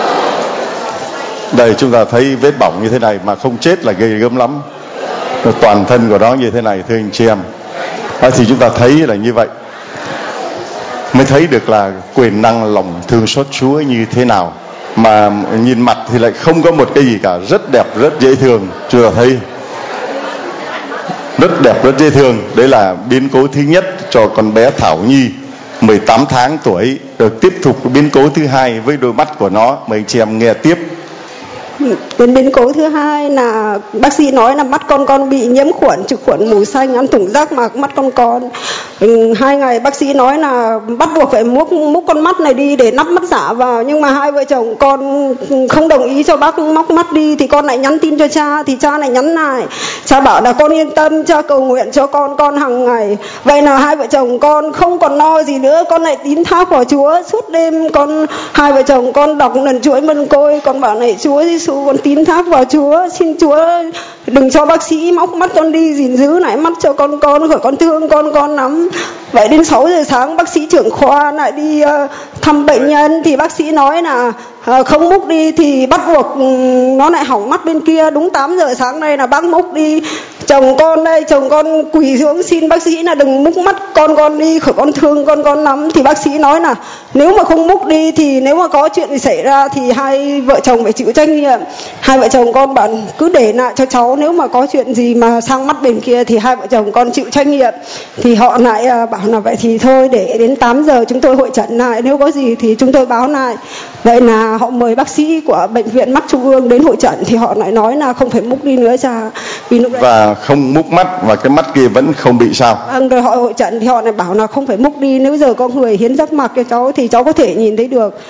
Đây chúng ta thấy vết bỏng như thế này mà không chết là ghê gớm lắm. Toàn thân của nó như thế này thưa anh chị em. À, thì chúng ta thấy là như vậy mới thấy được là quyền năng lòng thương xót Chúa như thế nào. Mà nhìn mặt thì lại không có một cái gì cả, rất đẹp, rất dễ thương. Chúng ta thấy rất đẹp, rất dễ thương. Đấy là biến cố thứ nhất cho con bé Thảo Nhi mười tám tháng tuổi. Rồi tiếp tục biến cố thứ hai với đôi mắt của nó. Mời anh chị em nghe tiếp. Đến biến cố thứ hai là bác sĩ nói là mắt con con bị nhiễm khuẩn, trực khuẩn mù xanh, ăn thủng rác mạc mắt con con. Ừ, hai ngày bác sĩ nói là bắt buộc phải múc múc con mắt này đi để nắp mắt giả vào, nhưng mà hai vợ chồng con không đồng ý cho bác móc mắt đi. Thì con lại nhắn tin cho cha, thì cha lại nhắn lại, cha bảo là con yên tâm, cha cầu nguyện cho con con hàng ngày. Vậy là hai vợ chồng con không còn lo gì nữa, con lại tín thác vào Chúa. Suốt đêm con hai vợ chồng con đọc lần chuỗi mân côi, con bảo này Chúa Giêsu, con tín thác vào Chúa, xin Chúa đừng cho bác sĩ móc mắt con đi, gìn giữ lại mắt cho con con, khỏi con thương con con lắm. Vậy đến sáu giờ sáng bác sĩ trưởng khoa lại đi uh, thăm bệnh nhân, thì bác sĩ nói là uh, không múc đi thì bắt buộc um, nó lại hỏng mắt bên kia. Đúng tám giờ sáng đây là bác múc đi. Chồng con đây, chồng con quỳ xuống xin bác sĩ là đừng múc mắt con con đi, khỏi con thương con con lắm. Thì bác sĩ nói là nếu mà không múc đi thì nếu mà có chuyện gì xảy ra thì hai vợ chồng phải chịu trách nhiệm. Hai vợ chồng con bảo cứ để lại cho cháu, nếu mà có chuyện gì mà sang mắt bên kia thì hai vợ chồng con chịu trách nhiệm. Thì họ lại uh, bảo là vậy thì thôi để đến tám giờ chúng tôi hội chẩn lại, nếu có gì thì chúng tôi báo lại. Vậy là họ mời bác sĩ của bệnh viện mắt trung ương đến hội chẩn, thì họ lại nói là không phải múc đi nữa cha, vì lúc đấy và không múc mắt và cái mắt kia vẫn không bị sao. Vâng, rồi họ hội chẩn thì họ lại bảo là không phải múc đi, nếu giờ có người hiến rác mạc cho cháu thì cháu có thể nhìn thấy được.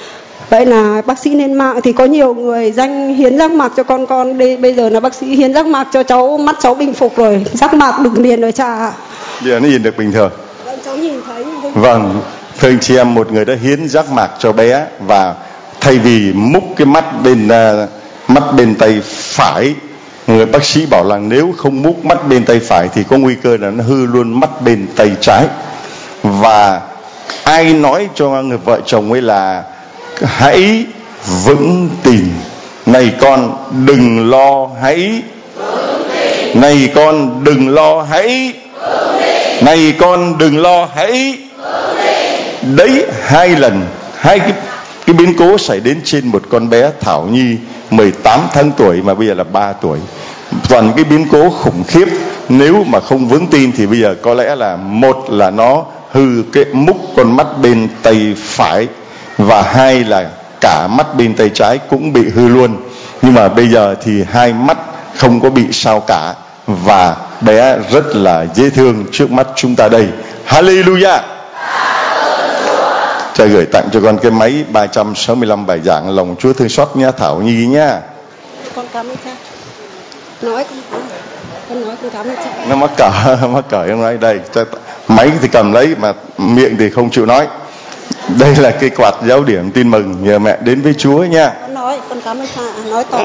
vậy là bác sĩ lên mạng thì có nhiều người danh hiến giác mạc cho con con đây, bây giờ là bác sĩ hiến giác mạc cho cháu, mắt cháu bình phục rồi, giác mạc được liền rồi cha. Bây giờ nó nhìn được bình thường. Vâng, cháu nhìn thấy. Vâng, thưa anh chị em, một người đã hiến giác mạc cho bé, và thay vì múc cái mắt bên uh, mắt bên tay phải, người bác sĩ bảo là nếu không múc mắt bên tay phải thì có nguy cơ là nó hư luôn mắt bên tay trái. Và ai nói cho người vợ chồng ấy là hãy vững tin, này con đừng lo hãy, này con đừng lo hãy, này con đừng lo hãy. Đấy, hai lần, hai cái, cái biến cố xảy đến trên một con bé Thảo Nhi mười tám tháng tuổi mà bây giờ là ba tuổi. Toàn cái biến cố khủng khiếp. Nếu mà không vững tin thì bây giờ có lẽ là một là nó hư cái múc con mắt bên tay phải, và hai là cả mắt bên tay trái cũng bị hư luôn. Nhưng mà bây giờ thì hai mắt không có bị sao cả, và bé rất là dễ thương trước mắt chúng ta đây. Hallelujah. Cha gửi tặng cho con cái máy ba trăm sáu mươi lăm bài giảng Lòng Chúa Thương Xót nha Thảo Nhi nha. Con cảm ơn cha. Nói con, con nói con cảm ơn cha. Nó mắc cỡ, mắc cỡ em nói đây. Máy thì cầm lấy mà miệng thì không chịu nói. Đây là cái quạt giáo điểm tin mừng, nhờ mẹ đến với Chúa nha. Con nói, con cảm ơn cha, nói to.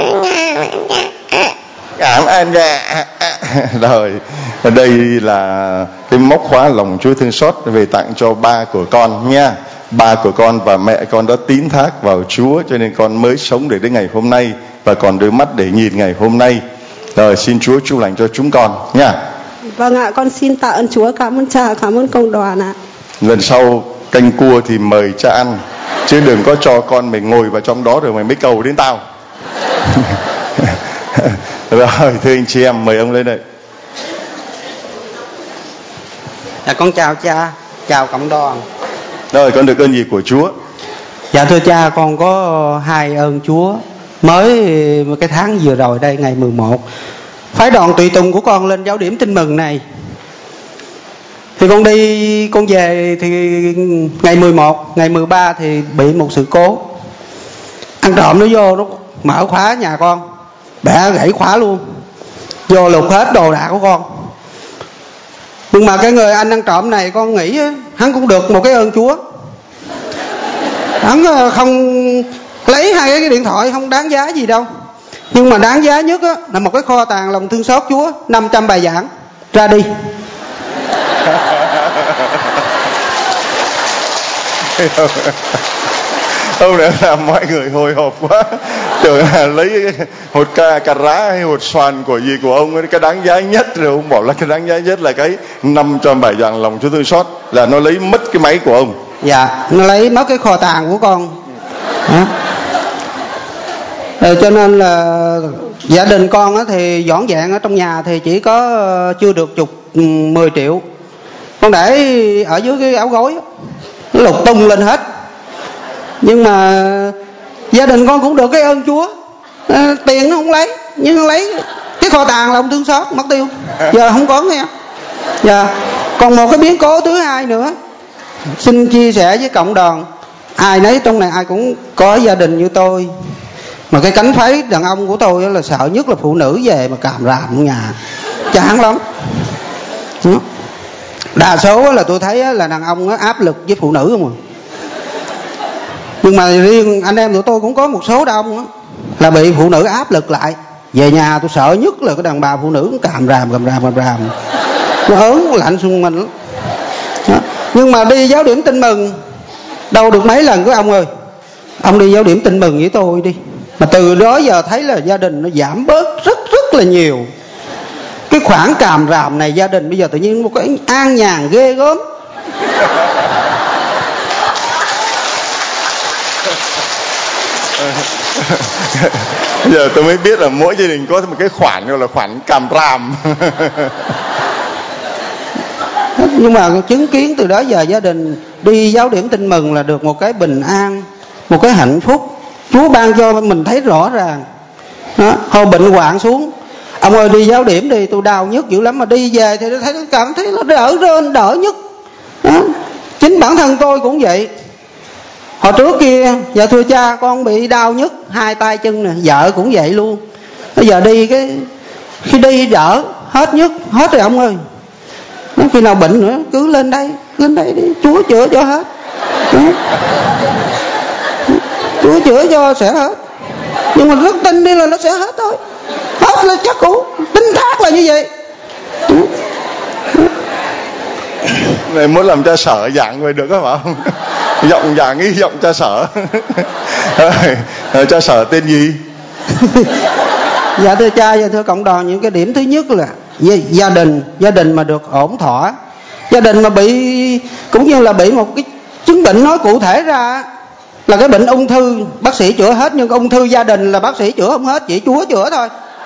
Cảm ơn cha. Rồi, đây là cái móc khóa Lòng Chúa Thương Xót về tặng cho ba của con nha. Ba của con và mẹ con đã tín thác vào Chúa, cho nên con mới sống để đến ngày hôm nay và còn đôi mắt để nhìn ngày hôm nay. Rồi, xin Chúa chúc lành cho chúng con nha. Vâng ạ, con xin tạ ơn Chúa, cảm ơn cha, cảm ơn công đoàn ạ. Lần sau canh cua thì mời cha ăn, chứ đừng có cho con mày ngồi vào trong đó rồi mày mới cầu đến tao. Rồi, thưa anh chị em, mời ông lên đây. Dạ, con chào cha, chào cộng đoàn. Rồi, con được ơn gì của Chúa? Dạ thưa cha, con có hai ơn Chúa. Mới cái tháng vừa rồi đây, ngày mười một, phái đoàn tùy tùng của con lên giáo điểm tin mừng này. Thì con đi, con về thì ngày mười một, ngày mười ba thì bị một sự cố. Ăn trộm nó vô, nó mở khóa nhà con, bẻ gãy khóa luôn, vô lục hết đồ đạc của con. Nhưng mà cái người anh ăn trộm này con nghĩ hắn cũng được một cái ơn Chúa. Hắn không lấy hai cái điện thoại không đáng giá gì đâu, nhưng mà đáng giá nhất á, là một cái kho tàng lòng thương xót Chúa, năm trăm bài giảng ra đi. Ông đã làm mọi người hồi hộp quá, tưởng là lấy hột cà, cà rá hay hột xoàn của gì của ông ấy, cái đáng giá nhất, rồi ông bảo là cái đáng giá nhất là cái năm trăm bài giảng Lòng Chúa Thương Xót, là nó lấy mất cái máy của ông. Dạ, nó lấy mất cái kho tàng của con. Đó. Rồi cho nên là gia đình con á, thì dọn dẹn ở trong nhà thì chỉ có chưa được chục mười triệu. Con để ở dưới cái áo gối, nó lục tung lên hết. Nhưng mà gia đình con cũng được cái ơn Chúa, à, tiền nó không lấy, nhưng lấy cái kho tàng lòng thương xót mất tiêu, giờ không có nghe. Dạ. Còn một cái biến cố thứ hai nữa, xin chia sẻ với cộng đoàn. Ai nấy trong này ai cũng có gia đình như tôi, mà cái cánh phái đàn ông của tôi là sợ nhất là phụ nữ về mà càm ràm ở nhà, chán lắm. Đó. Đa số là tôi thấy là đàn ông áp lực với phụ nữ không à. Nhưng mà riêng anh em tụi tôi cũng có một số đàn ông là bị phụ nữ áp lực lại. Về nhà tôi sợ nhất là cái đàn bà phụ nữ càm ràm càm ràm càm ràm, nó ớn lạnh xung mình lắm. Đó. Nhưng mà đi giáo điểm tin mừng đâu được mấy lần của ông ơi, ông đi giáo điểm tin mừng với tôi đi, mà từ đó giờ thấy là gia đình nó giảm bớt rất rất là nhiều. Cái khoảng càm ràm này gia đình bây giờ tự nhiên một cái an nhàn ghê gớm. Giờ tôi mới biết là mỗi gia đình có một cái khoản gọi là khoản càm ràm. Nhưng mà chứng kiến từ đó giờ gia đình đi giáo điểm tin mừng là được một cái bình an, một cái hạnh phúc Chúa ban cho mình thấy rõ ràng. Đó, hồi bệnh hoạn xuống, ông ơi đi giáo điểm đi, tôi đau nhức dữ lắm, mà đi về thì thấy cảm thấy nó đỡ rơn đỡ nhức. Đó. Chính bản thân tôi cũng vậy. Hồi trước kia, dạ thưa cha, con bị đau nhức hai tay chân nè, vợ cũng vậy luôn. Bây giờ đi cái khi đi đỡ hết nhức hết rồi ông ơi. Nói khi nào bệnh nữa cứ lên đây, cứ lên đây đi, Chúa chữa cho hết. Chúa chữa cho sẽ hết. Nhưng mà rất tin đi là nó sẽ hết thôi. Hết là chắc cũ, tin thác là như vậy. Này muốn làm cha Sở dạng vậy được không? Không? Giọng dạng ý giọng cha Sở. Cha Sở tên gì? Dạ thưa cha, dạ thưa cộng đoàn, những cái điểm thứ nhất là gia đình, gia đình mà được ổn thỏa, gia đình mà bị cũng như là bị một cái chứng bệnh nói cụ thể ra là cái bệnh ung thư, bác sĩ chữa hết, nhưng ung thư gia đình là bác sĩ chữa không hết, chỉ Chúa chữa thôi.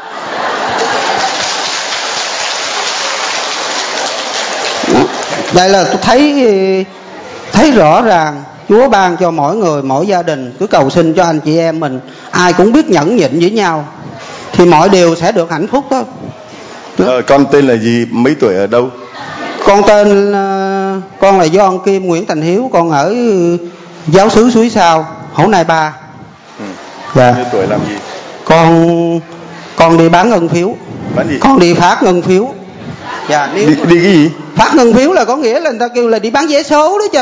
Đây là tôi thấy thấy rõ ràng Chúa ban cho mỗi người, mỗi gia đình, cứ cầu xin cho anh chị em mình ai cũng biết nhẫn nhịn với nhau thì mọi điều sẽ được hạnh phúc thôi. Ờ, con tên là gì, mấy tuổi, ở đâu? Con tên con là Doan Kim Nguyễn Thành Hiếu, con ở giáo xứ Suối Sao, Hổ Nai Ba. Ừ. Dạ. Bao nhiêu tuổi làm gì? Con con đi bán ngân phiếu. Bán gì? Con đi phát ngân phiếu. Dạ. Nếu Đi, đi cái gì? phát ngân phiếu là có nghĩa là người ta kêu là đi bán vé số đó chứ.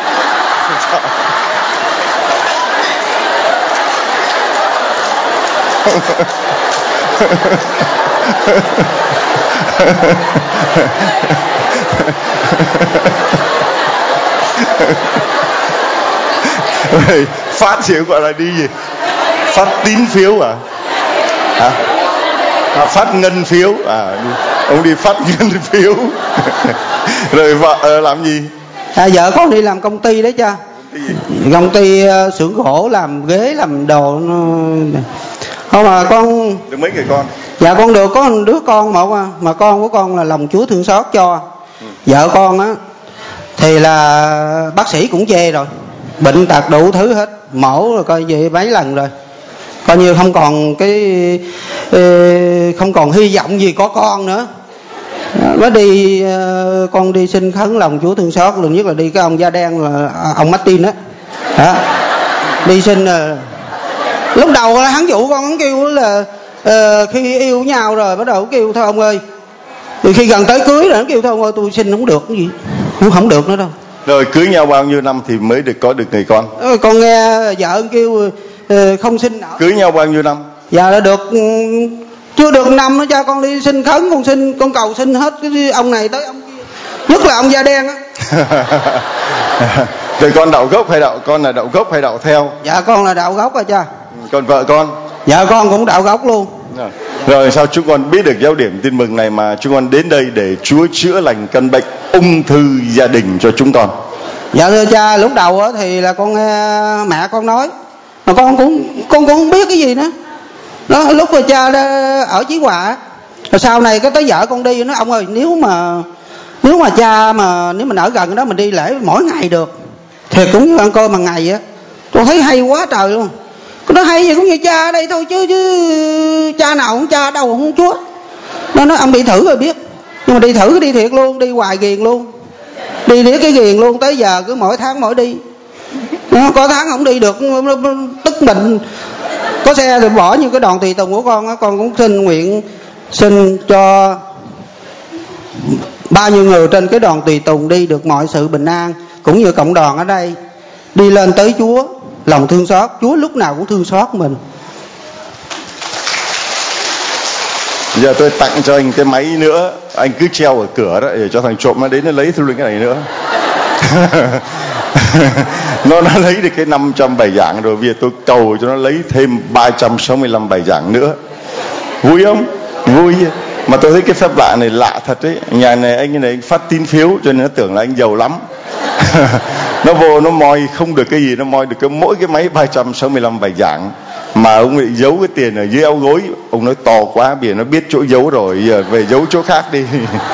Phát phiếu gọi là đi gì? Phát tín phiếu à? Hả? À, phát ngân phiếu à? Ông đi phát ngân phiếu. Rồi vợ làm gì? À, vợ con đi làm công ty đấy cha. Công ty uh, xưởng gỗ, làm ghế, làm đồ. Không mà con được mấy người con? Dạ con được có một đứa con một à, mà con của con là lòng Chúa thương xót cho. Ừ. Vợ con á thì là bác sĩ cũng chê rồi, bệnh tật đủ thứ hết, mổ rồi coi vậy mấy lần rồi, coi như không còn cái không còn hy vọng gì có con nữa. Mới đi con đi xin khấn lòng Chúa thương xót, lần nhất là đi cái ông da đen là ông Martin á, đó. Đi xin lúc đầu hắn dụ con, hắn kêu là uh, khi yêu nhau rồi bắt đầu kêu thôi ông ơi, thì khi gần tới cưới rồi hắn kêu thôi ông ơi tôi xin không được cái gì, cũng không được nữa đâu. Rồi cưới nhau bao nhiêu năm thì mới được có được người con? Ờ, con nghe vợ kêu uh, không sinh nở. Cưới nhau bao nhiêu năm? Dạ là được um, chưa được năm nữa cha, con đi xin khấn, con xin con cầu xin hết cái ông này tới ông kia, nhất là ông da đen á. Rồi con đạo gốc hay đạo con là đạo gốc hay đạo theo? Dạ con là đạo gốc rồi cha. Còn vợ con? Dạ con cũng đạo gốc luôn. Rồi, rồi sao chúng con biết được giáo điểm tin mừng này mà chúng con đến đây để Chúa chữa lành căn bệnh ung thư gia đình cho chúng con? Dạ thưa cha, lúc đầu thì là con nghe mẹ con nói mà con cũng con cũng không biết cái gì nữa. Đó, lúc mà cha ở Chí Hòa, rồi sau này cái tới vợ con đi nó ông ơi, nếu mà nếu mà cha mà nếu mình ở gần đó mình đi lễ mỗi ngày được thiệt cũng như ăn cơm bằng ngày á, tôi thấy hay quá trời luôn. Nó hay gì cũng như cha ở đây thôi chứ chứ cha nào cũng cha đâu không Chúa. Nó nói ông đi thử rồi biết, nhưng mà đi thử đi thiệt luôn, đi hoài ghiền luôn, đi để cái ghiền luôn, tới giờ cứ mỗi tháng mỗi đi. Nó có tháng không đi được tức mình. Có xe thì bỏ như cái đoàn tùy tùng của con á, con cũng xin nguyện xin cho bao nhiêu người trên cái đoàn tùy tùng đi được mọi sự bình an, cũng như cộng đoàn ở đây đi lên tới Chúa, lòng thương xót, Chúa lúc nào cũng thương xót mình. Giờ tôi tặng cho anh cái máy nữa, anh cứ treo ở cửa đó để cho thằng trộm nó đến nó lấy thêm cái này nữa. nó nó lấy được cái năm trăm bài giảng rồi, bây giờ tôi cầu cho nó lấy thêm ba trăm sáu mươi lăm bài giảng nữa. Vui không? Vui. Mà tôi thấy cái phép lạ này lạ thật đấy. Nhà này anh này anh phát tín phiếu cho nên nó tưởng là anh giàu lắm. Nó vô nó moi không được cái gì, nó moi được cái mỗi cái máy ba trăm sáu mươi lăm bài giảng. Mà ông lại giấu cái tiền ở dưới áo gối. Ông nói to quá, bây giờ nó biết chỗ giấu rồi, giờ về giấu chỗ khác đi.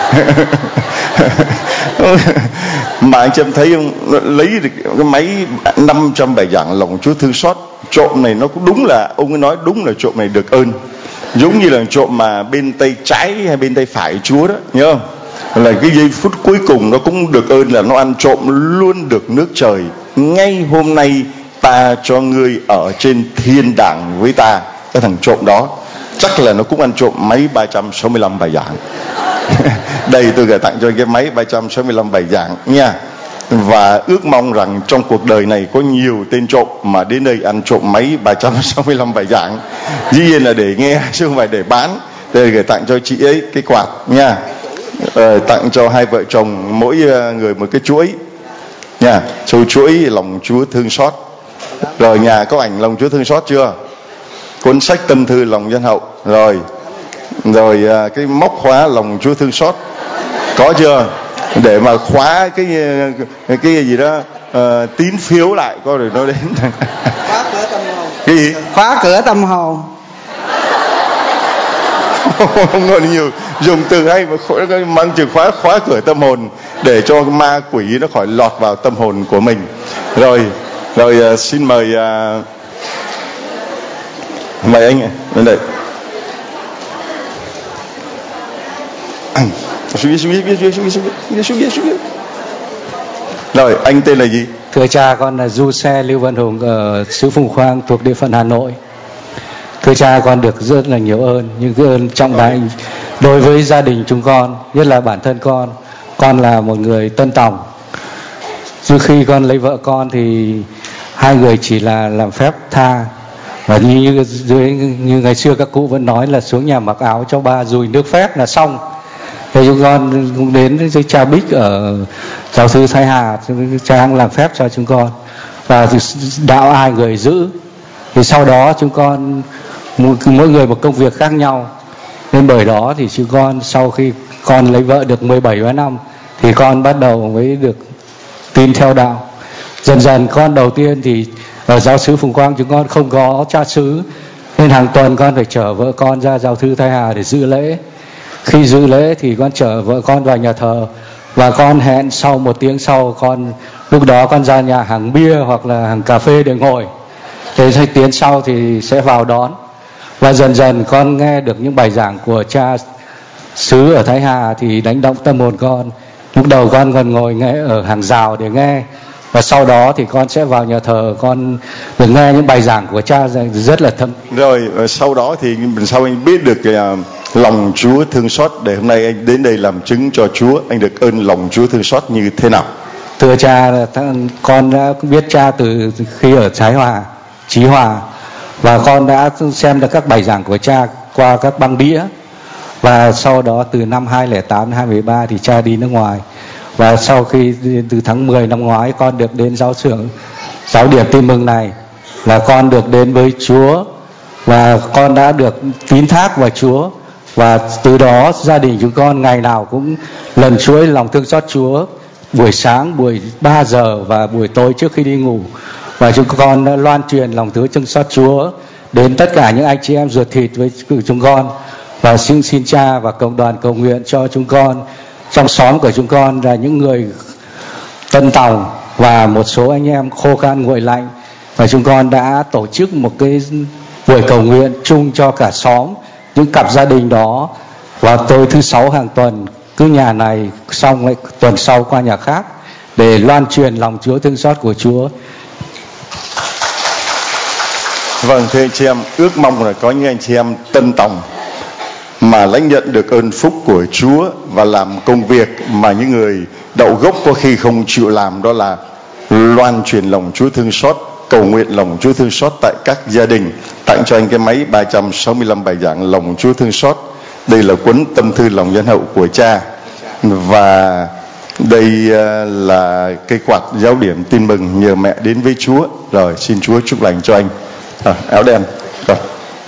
Mà anh Trâm thấy ông lấy được cái máy năm trăm bài giảng lòng Chúa thương xót. Trộm này nó cũng đúng là, ông ấy nói đúng là trộm này được ơn. Giống như là trộm mà bên tay trái hay bên tay phải Chúa đó, nhớ không? Là cái giây phút cuối cùng nó cũng được ơn là nó ăn trộm luôn được nước trời. Ngay hôm nay ta cho ngươi ở trên thiên đàng với ta. Cái thằng trộm đó chắc là nó cũng ăn trộm máy ba trăm sáu mươi lăm bài giảng. Đây tôi gửi tặng cho cái máy ba trăm sáu mươi lăm bài giảng nha. Và ước mong rằng trong cuộc đời này có nhiều tên trộm mà đến đây ăn trộm máy ba trăm sáu mươi lăm bài giảng. Dĩ nhiên là để nghe chứ không phải để bán. Đây gửi tặng cho chị ấy cái quạt nha. Ờ, tặng cho hai vợ chồng mỗi người một cái chuỗi nha. Châu chuỗi lòng Chúa thương xót. Rồi nhà có ảnh lòng Chúa thương xót chưa? Cuốn sách tâm thư lòng nhân hậu. Rồi Rồi cái móc khóa lòng Chúa thương xót có chưa? Để mà khóa cái cái gì đó uh, tín phiếu lại coi rồi nó đến. Khóa cửa tâm hồn. Cái gì? Khóa cửa tâm hồn. Không có nhiều dùng từ hay mà mang chìa khóa khóa cửa tâm hồn để cho ma quỷ nó khỏi lọt vào tâm hồn của mình. Rồi rồi uh, xin mời uh, mời anh lên đây. Xuống xuống xuống xuống xuống xuống xuống. Rồi anh tên là gì? Thưa cha, con là Du Xe Lưu Văn Hùng ở xứ Phùng Khoang thuộc địa phận Hà Nội. Thưa cha, con được rất là nhiều ơn, nhưng cái ơn trọng đại đối với gia đình chúng con, nhất là bản thân con. Con là một người Tân Tòng. Trước khi con lấy vợ con thì hai người chỉ là làm phép tha, và như dưới như ngày xưa các cụ vẫn nói là xuống nhà mặc áo cho ba dùi nước phép là xong. Thì chúng con cũng đến với cha Bích ở giáo sư Thái Hà, cha đang làm phép cho chúng con và đạo hai người giữ. Thì sau đó chúng con mỗi người một công việc khác nhau, nên bởi đó thì chúng con sau khi con lấy vợ được mười bảy năm thì con bắt đầu mới được tin theo đạo. Dần dần con đầu tiên thì ở giáo xứ Phùng Quang chúng con không có cha xứ, nên hàng tuần con phải chở vợ con ra giáo sư Thái Hà để dự lễ. Khi dự lễ thì con chở vợ con vào nhà thờ, và con hẹn sau một tiếng sau, con lúc đó con ra nhà hàng bia hoặc là hàng cà phê để ngồi. Thế hai tiếng sau thì sẽ vào đón. Và dần dần con nghe được những bài giảng của cha xứ ở Thái Hà thì đánh động tâm hồn con. Lúc đầu con còn ngồi nghe ở hàng rào để nghe, và sau đó thì con sẽ vào nhà thờ, con được nghe những bài giảng của cha rất là thâm. Rồi sau đó thì sau anh biết được cái lòng Chúa thương xót, để hôm nay anh đến đây làm chứng cho Chúa, anh được ơn lòng Chúa thương xót như thế nào? Thưa cha, con đã biết cha từ khi ở Thái Hòa, Chí Hòa, và con đã xem được các bài giảng của cha qua các băng đĩa. Và sau đó từ năm hai không không tám đến hai không một ba thì cha đi nước ngoài. Và sau khi từ tháng mười năm ngoái con được đến giáo xưởng giáo điểm Tin Mừng này, là con được đến với Chúa và con đã được tín thác vào Chúa. Và từ đó gia đình chúng con ngày nào cũng lần chuỗi lòng thương xót Chúa, buổi sáng, buổi ba giờ và buổi tối trước khi đi ngủ. Và chúng con đã loan truyền lòng thương xót Chúa đến tất cả những anh chị em ruột thịt với chúng con. Và xin xin cha và cộng đoàn cầu nguyện cho chúng con trong xóm của chúng con là những người Tân Tòng và một số anh em khô khan nguội lạnh. Và chúng con đã tổ chức một cái buổi cầu nguyện chung cho cả xóm, những cặp gia đình đó. Và tối thứ sáu hàng tuần cứ nhà này xong lại tuần sau qua nhà khác để loan truyền lòng Chúa thương xót của Chúa. Vâng, thưa anh chị em, ước mong là có những anh chị em Tân Tòng mà lãnh nhận được ơn phúc của Chúa và làm công việc mà những người đậu gốc có khi không chịu làm, đó là loan truyền lòng Chúa thương xót, cầu nguyện lòng Chúa thương xót tại các gia đình. Tặng cho anh cái máy ba trăm sáu mươi lăm bài giảng lòng Chúa thương xót. Đây là cuốn tâm thư lòng nhân hậu của cha, và đây là cây quạt giáo điểm Tin Mừng nhờ mẹ đến với Chúa. Rồi xin Chúa chúc lành cho anh. Rồi, áo đen. Rồi.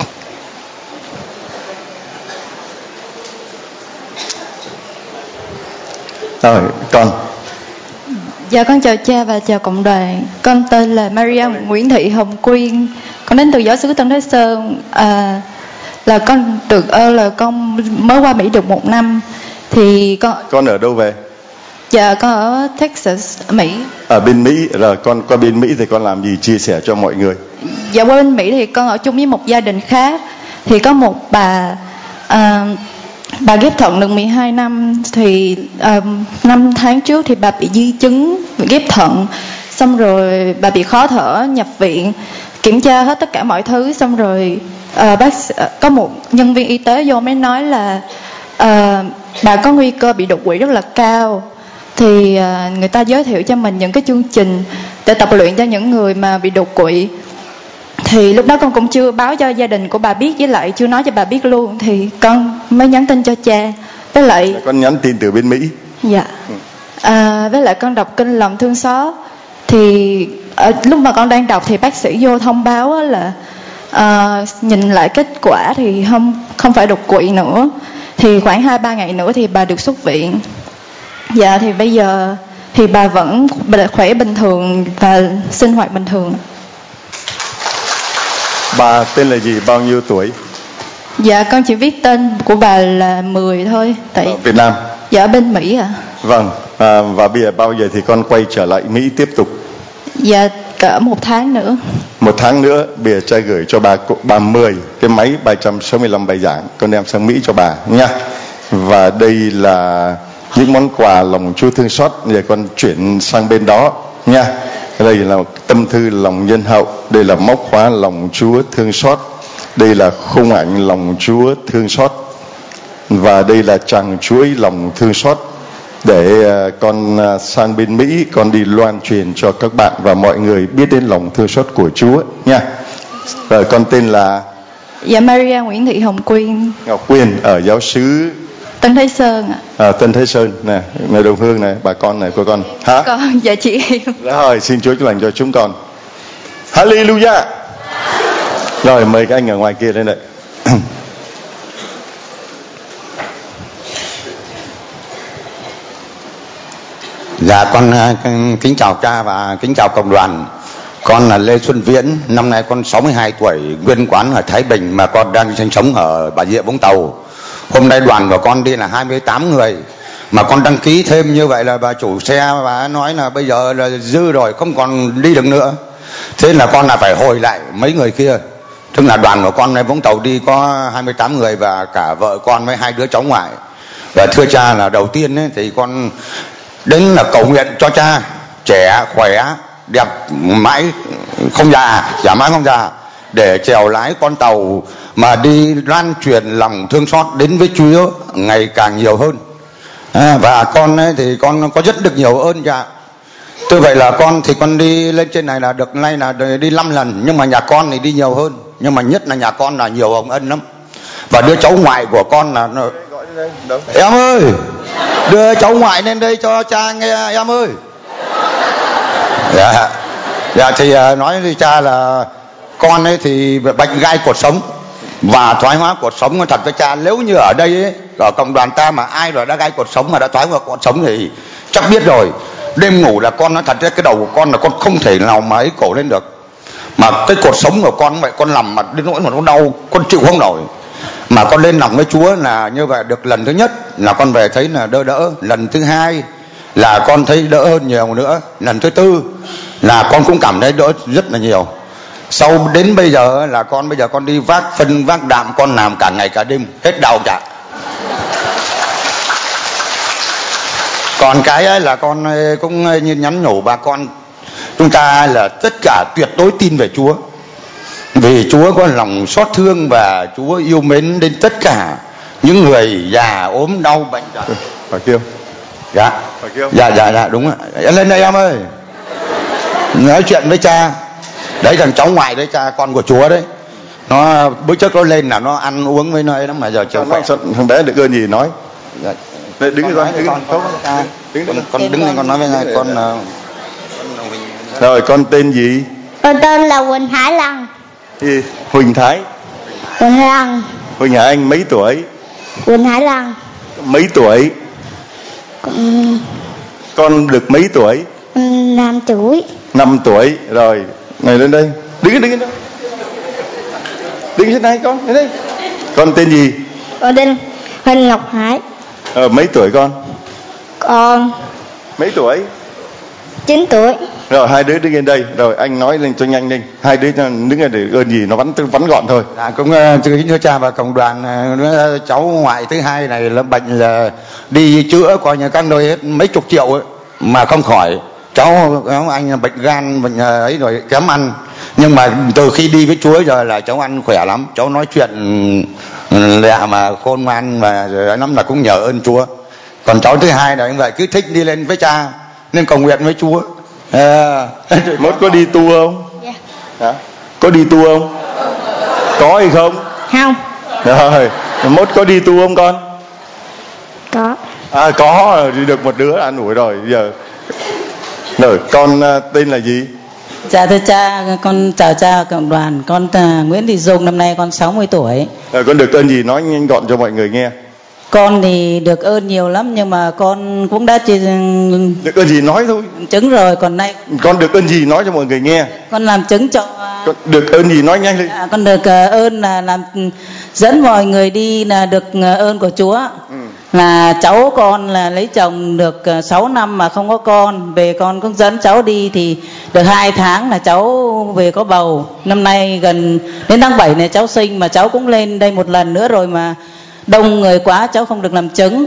Rồi, con. Dạ con chào cha và chào cộng đoàn. Con tên là Maria Nguyễn Thị Hồng Quyên. Con đến từ giáo xứ Tân Thái Sơn. À, là con được ơn là con mới qua Mỹ được một năm. Thì con Con ở đâu về? Dạ con ở Texas, Mỹ. Ở bên Mỹ. Rồi con qua bên Mỹ thì con làm gì, chia sẻ cho mọi người? Dạ qua bên Mỹ thì con ở chung với một gia đình khác. Thì có một bà à, bà ghép thận được mười hai năm. Thì uh, năm tháng trước thì bà bị di chứng ghép thận. xong rồi bà bị khó thở, nhập viện, kiểm tra hết tất cả mọi thứ, xong rồi uh, bác có một nhân viên y tế vô mới nói là uh, bà có nguy cơ bị đột quỵ rất là cao. Thì uh, người ta giới thiệu cho mình những cái chương trình để tập luyện cho những người mà bị đột quỵ. Thì lúc đó con cũng chưa báo cho gia đình của bà biết, với lại chưa nói cho bà biết luôn, thì con mới nhắn tin cho cha. Với lại con nhắn tin từ bên Mỹ. Dạ. À, với lại con đọc kinh lòng thương xót. Thì à, lúc mà con đang đọc thì bác sĩ vô thông báo là à, nhìn lại kết quả thì không không phải đột quỵ nữa. Thì khoảng hai ba ngày nữa thì bà được xuất viện. Dạ, thì bây giờ thì bà vẫn khỏe bình thường và sinh hoạt bình thường. Bà tên là gì, bao nhiêu tuổi? Dạ, con chỉ biết tên của bà là mười thôi. Tại ở Việt Nam. Dạ, ở bên Mỹ ạ. À. Vâng, à, và bây giờ bao giờ thì con quay trở lại Mỹ tiếp tục? Dạ, cỡ một tháng nữa. Một tháng nữa, bây giờ trai gửi cho bà bà mười cái máy ba trăm sáu mươi lăm bài giảng, con đem sang Mỹ cho bà nha. Và đây là những món quà lòng Chúa thương xót, giờ con chuyển sang bên đó nha. Đây là tâm thư lòng nhân hậu, đây là móc khóa lòng Chúa thương xót, đây là khung ảnh lòng Chúa thương xót, và đây là tràng chuỗi lòng thương xót để con sang bên Mỹ, con đi loan truyền cho các bạn và mọi người biết đến lòng thương xót của Chúa nha. Rồi, con tên là? Dạ, Maria Nguyễn Thị Hồng Quyên. Ngọc Quyên, ở giáo xứ Tân Thái Sơn ạ. À, Tân Thái Sơn nè, người đồng hương này, bà con này của con. Hả? Con, dạ chị em. Rồi, xin Chúa chúc lành cho chúng con. Hallelujah. Rồi, mời các anh ở ngoài kia lên đây. Dạ, con kính chào cha và kính chào cộng đoàn. Con là Lê Xuân Viễn, năm nay con sáu mươi hai tuổi, nguyên quán ở Thái Bình mà con đang sinh sống ở Bà Rịa Vũng Tàu. Hôm nay đoàn của con đi là hai mươi tám người, mà con đăng ký thêm như vậy là bà chủ xe và nói là bây giờ là dư rồi, không còn đi được nữa. Thế là con là phải hồi lại mấy người kia. Tức là đoàn của con này Vũng Tàu đi có hai mươi tám người và cả vợ con với hai đứa cháu ngoại. Và thưa cha là đầu tiên ấy, thì con đến là cầu nguyện cho cha trẻ khỏe đẹp mãi không già, giả mãi không già, để chèo lái con tàu mà đi lan truyền lòng thương xót đến với Chúa ngày càng nhiều hơn. À, và con ấy thì con có rất được nhiều ơn cha. Như vậy là con thì con đi lên trên này là được nay là đi năm lần, nhưng mà nhà con thì đi nhiều hơn, nhưng mà nhất là nhà con là nhiều hồng ân lắm. Và đứa cháu ngoại của con là nó... Em ơi, đưa cháu ngoại lên đây cho cha nghe em ơi. Dạ, dạ thì nói với cha là con ấy thì bệnh gai cột sống và thoái hóa cột sống. Thật với cha, nếu như ở đây ấy, ở cộng đoàn ta mà ai rồi đã gai cột sống mà đã thoái hóa cột sống thì chắc biết rồi. Đêm ngủ là con nói thật cái đầu của con là con không thể nào mà ấy cổ lên được, mà cái cột sống của con vậy, con nằm mà đến nỗi mà nó đau, con chịu không nổi. Mà con lên lòng với Chúa là như vậy, được lần thứ nhất là con về thấy là đỡ đỡ, lần thứ hai là con thấy đỡ hơn nhiều nữa, lần thứ tư là con cũng cảm thấy đỡ rất là nhiều. Sau đến bây giờ là con bây giờ con đi vác phân vác đạm, con làm cả ngày cả đêm hết đau cả. Còn cái ấy là con cũng nhắn nhủ bà con chúng ta là tất cả tuyệt đối tin về Chúa, vì Chúa có lòng xót thương và Chúa yêu mến đến tất cả những người già ốm đau bệnh tật. Phải kêu. Dạ. Phải kêu. Dạ dạ dạ đúng ạ. Em lên đây em ơi. Nói chuyện với cha. Đấy thằng cháu ngoại đấy, cha con của Chúa đấy. Nó bữa trước nó lên là nó ăn uống với nó ấy lắm mà giờ chiều khỏe. Thằng bé được ơn gì nói. Dạ. Đây, đứng con, đứng con, con, con, con, con đứng lên con nói với này con. Rồi con tên gì? Con tên là Huỳnh Hải Lăng. Gì? Huỳnh Thái. Huỳnh Hải Lăng. Huỳnh Hải Anh mấy tuổi? Huỳnh Hải Lăng. Mấy tuổi? Con, con được mấy tuổi? năm tuổi. Năm tuổi. Rồi, này lên đây. Đứng đứng đây. Đứng trên này con, đến đây. Con tên gì? Con tên Huỳnh Ngọc Hải. Ờ, mấy tuổi con? Con mấy tuổi? chín tuổi. Rồi hai đứa đứng lên đây, rồi anh nói lên cho nhanh lên. Hai đứa đứng lên để ơn gì nó vắn vắn gọn thôi. Dạ, cũng kính thưa cha và cộng đoàn, cháu ngoại thứ hai này là bệnh là đi chữa coi như các nơi hết mấy chục triệu ấy, mà không khỏi. cháu, cháu anh bệnh gan bệnh ấy rồi kém ăn, nhưng mà từ khi đi với Chúa giờ là cháu ăn khỏe lắm, cháu nói chuyện lẹ mà khôn ngoan mà lắm, là cũng nhờ ơn Chúa. Còn cháu thứ hai là như vậy, cứ thích đi lên với cha nên cầu nguyện với Chúa. À, Mốt có đi tu không? Dạ. Hả? Có đi tu không? Có hay không? Không. Rồi, mốt có đi tu không con? Có. À có, đi được một đứa an ủi rồi. Giờ rồi, con uh, tên là gì? Dạ thưa cha, con chào cha cộng đoàn. Con uh, Nguyễn Thị Dung, năm nay con sáu mươi tuổi. Rồi, con được ơn gì nói nhanh gọn cho mọi người nghe. Con thì được ơn nhiều lắm, nhưng mà con cũng đã chia... Được ơn gì nói thôi. Chứng rồi, còn nay con được ơn gì nói cho mọi người nghe. Con làm chứng cho... Con được ơn gì nói nhanh lên. À, con được uh, ơn là làm dẫn mọi người đi là được uh, ơn của Chúa. Ừ. Là cháu con là lấy chồng được uh, sáu năm mà không có con, về con cũng dẫn cháu đi thì được hai tháng là cháu về có bầu. Năm nay gần đến tháng bảy này cháu sinh, mà cháu cũng lên đây một lần nữa rồi mà đông người quá cháu không được làm chứng.